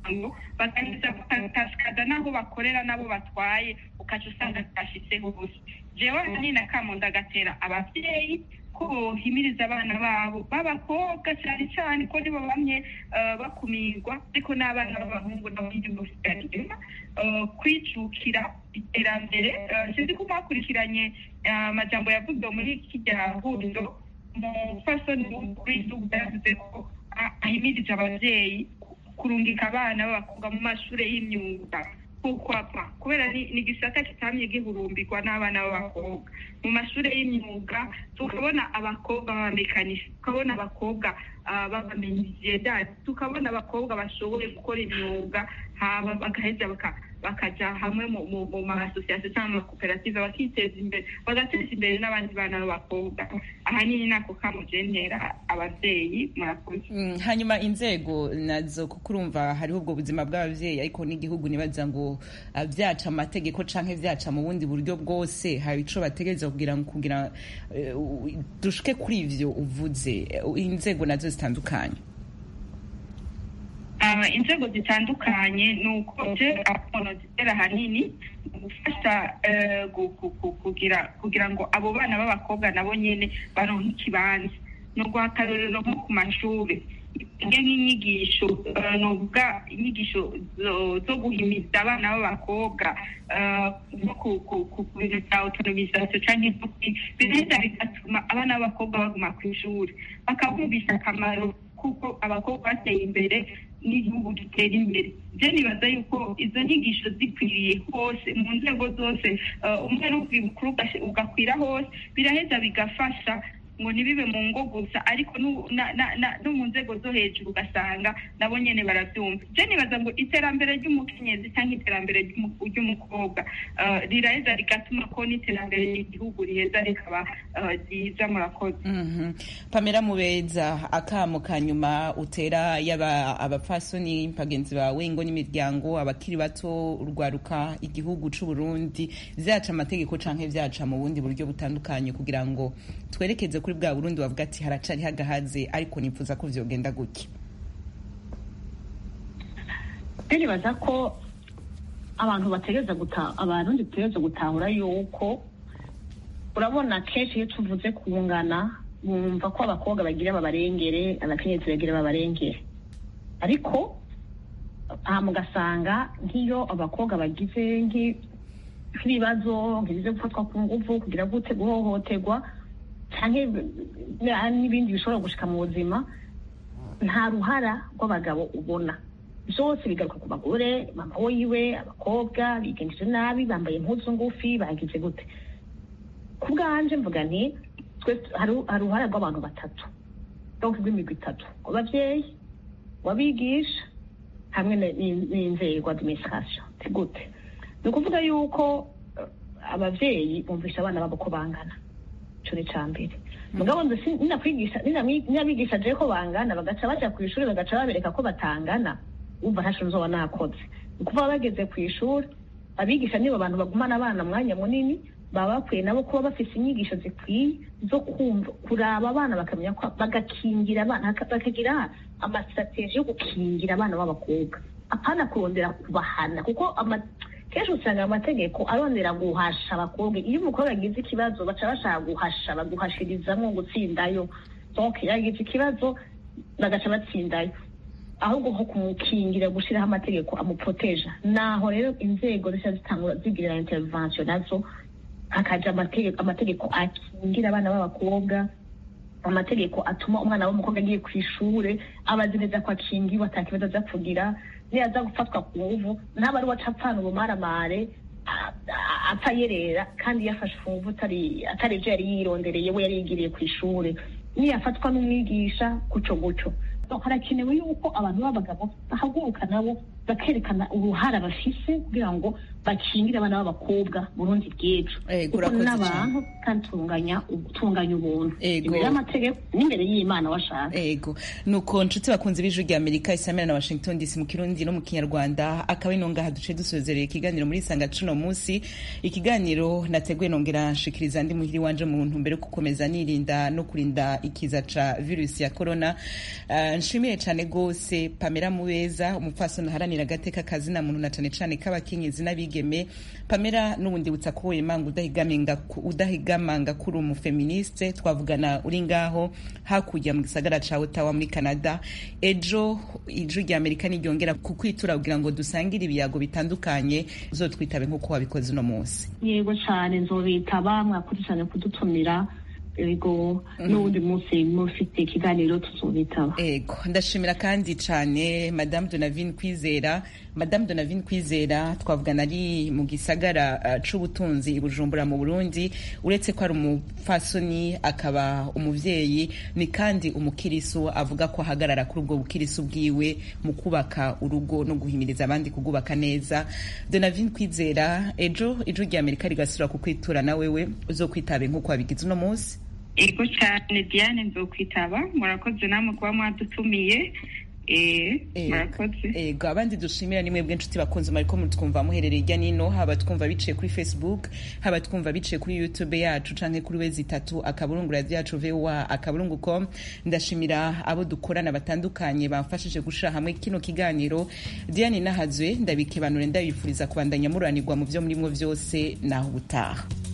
miryango bakaneza bakasikaza n'aho bakorera n'abo batwaye ukaca usanga byashitseho hose jewe hanini akamo ndagatera abavyeyi ko bohimiriza abana babo b'abakobwa cyane cyane ko nibo bamwe bakumirwa ariko n'abana b'abahungu nabo nyine bosigarira kwijukira iterambere sinzi ko bakurikiranye amajambo yavuzwe muri kijya huriro mu fasoni w'igihugu yavuze ko ahimiriza abavyeyi kurungika abana b'abakobwa mu mashuri y'imyuga kukwapa kubera ni igisata kitamye gihurumbirwa n'abana b'abakobwa mu mashuri y'imyuga tukabona abakobwa b'abamekanisha tukabona abakobwa b'abamenyesha data tukabona abakobwa bashoboye gukora imyuga haba bagaheza bakaja hamwe mu ma association cyangwa koperative bakiteza imbere bagateza imbere n'abandi bana b'abakobwa ahanini nako kamugenera abavyeyi murakoze. Hanyuma inzego nazo kukurumva hariho ubwo buzima bw'abavyeyi ariko n'igihugu nibaza ngo vyaca amategeko canke vyaca mu bundi buryo bwose hari ico bategereza kugira ngo kugira dushike kuri ivyo uvuze inzego nazo zitandukanye. Inzego zitandukanye ni uko je akono zitera hanini gufasha kugira kugira ngo abo bana b'abakobwa nabo nyene baronke ikibanza no guhakarurira nko ku mashuri nk'inyigisho novuga inyigisho zo guhimiza abana b'abakobwa no ku bintu bya autonomisation canke biraheza bigatuma abana b'abakobwa baguma ku ishuri bakabumvisha akamaro kuko abakobwa bateye imbere n'igihugu gitera imbere je nibaza yuko izo nyigisho zikwiriye hose mu nzego zose umwe n'ubwibukuru ugakwira hose biraheza bigafasha ngo nibibe mu ngo gusa ariko no mu nzego zo hejuru ugasanga nabo nyene barabyumva je nibaza ngo iterambere ry'umukenyezi cyangwa iterambere ry'umukobwa riraheza rigatuma ko n'iterambere ry'igihugu riheza rikaba ryiza murakoze. Pamela Mubeza akamo kanyuma utera yaba abapfasoni bagenzi bawe ngo n'imiryango abakiri bato urwaruka igihugu c'u Burundi vyaca amategeko canke vyaca mu bundi buryo butandukanye kugira ngo twerekeze kuri bwa Burundi bavuga ati haracari hagahaze ariko nipfuza ko vyogenda gutya. Nibaza ko abantu bategeza guta abarundi bategeza gutahura yuko urabona kenshi iyo tuvuze kungana bumva ko abakobwa bagira babarengere abakenyezi bagira babarengere ariko aha mugasanga nk'iyo abakobwa bagize nk'ibibazo ngize gufatwa ku nguvu kugira gute guhohoterwa canke n'ibindi bishobora gushika mu buzima nta ruhara rw'abagabo ubona byose bigaruka ku bagore mama wiwe abakobwa bigenjeje nabi bambaye impuzu ngufi bagize gute ku bwanje mvuga nti twese hari uruhara rw'abantu batatu donc rw'imigwi itatu abavyeyi wabigisha hamwe n'inzego administration gute ni ukuvuga yuko abavyeyi bumvisha abana babo ko bangana cyo ni cambere mugabo ndetse ninakwigisha ninabigisha je ko bangana bagaca baja ku ishuri bagaca babereka ko batangana umva ntasho nzoba nakoze ukuva bageze ku ishuri abigisha nibo abantu bagumana abana mwanya munini baba bakwiye nabo kuba bafise inyigisho zikwiye zo kumva kuraba abana bakamenya ko bagakingira abana bakagira amastrategie yo gukingira abana b'abakobwa apana kurondera kubahana kuko kenshi usanga amategeko arondera guhasha abakobwa iyo umukobwa agize ikibazo baca bashaka guhasha baguhashirizamwo gutsindayo donc yagize ikibazo bagaca batsindayo ahubwo nko kumukingira gushiraho amategeko amuproteja naho rero inzego zisha zitangura zigirira intervention nazo hakaja amategeko amategeko akingira abana b'abakobwa amategeko atuma umwana w'umukobwa agiye ku ishure abazineza ko akingiwe atakibazo aza kugira niyaza gufatwa ku nguvu ntaba ari wacapfana ubumaramare apfa yerera kandi yafashe ufungu atari atari ivyo yari yirondereye we yari yigiriye ku ishure niyafatwa n'umwigisha guco guco harakenewe yuko abantu b'abagabo bahaguruka nabo bakerekana uruhara bafise kugira ngo bakingire abana b'abakobwa Burundi bw'ejo kuko n'abantu kandi tunganya utunganya ubuntu imbere y'amategeko n'imbere y'Imana washaka. Ego nuko nshuti bakunze b'ijwi rya Amerika isamira na Washington D C mu Kirundi no mu Kinyarwanda akaba ino ngaha duce dusozereye ikiganiro muri sanga cuno munsi ikiganiro nateguye nongera nshikiriza ndi muhiri wanje mu ntumbero gukomeza nirinda no kurinda ikiza ca virus ya corona. Uh, nshimiye cyane gose Pamela Mubeza umupfasoni harani baharanira agateka kazina muntu na cane cane k'abakenyezi n'abigeme. Pamela n'ubundi butsa ko wemanga udahigamanga udahigamanga kuri umufeministe, twavugana uri ngaho hakurya mu gisagara ca Ottawa muri Canada. Ejo ijwi rya Amerika niryongera kukwitura kugira ngo dusangire ibiyago bitandukanye, uzotwitabe nk'uko wabikoze uno munsi. Yego cyane nzobitaba, mwakurikirana kudutumira. Ego n'ubundi munsi mufite ikiganiro tuzobitaba. Ego ndashimira kandi cyane Madame Donavine Kwizera. Madame Donavine Kwizera twavugana ari mu gisagara uh, c'ubutunzi i Bujumbura mu Burundi. Uretse ko ari umufasoni akaba umuvyeyi, ni kandi umukirisu avuga ko ahagarara kuri ubwo bukirisu bwiwe mu kubaka urugo no guhimiriza abandi kugubaka neza. Donavine Kwizera, ejo ijwi rya Amerika rigasura kukwitura na wewe uzokwitabe nk'uko wabigize uno munsi. Ego cyane Diane, nzokwitaba. Murakoze namwe kuba mwadutumiye. Eh, murakoze. Ego abandi dushimira ni mwebwe nshuti bakunze mariko mutwumva muherereye irya nino, haba twumva biciye kuri Facebook, haba twumva biciye kuri YouTube yacu canke kuri wezi itatu akaburungu radio yacu V O A akaburungu com. Ndashimira abo dukorana batandukanye bamfashije gushira hamwe kino kiganiro. Diane Nahazwe ndabikebanure ndabifuriza kubandanya muranirwa mu byo murimwo byose naho ubutaha.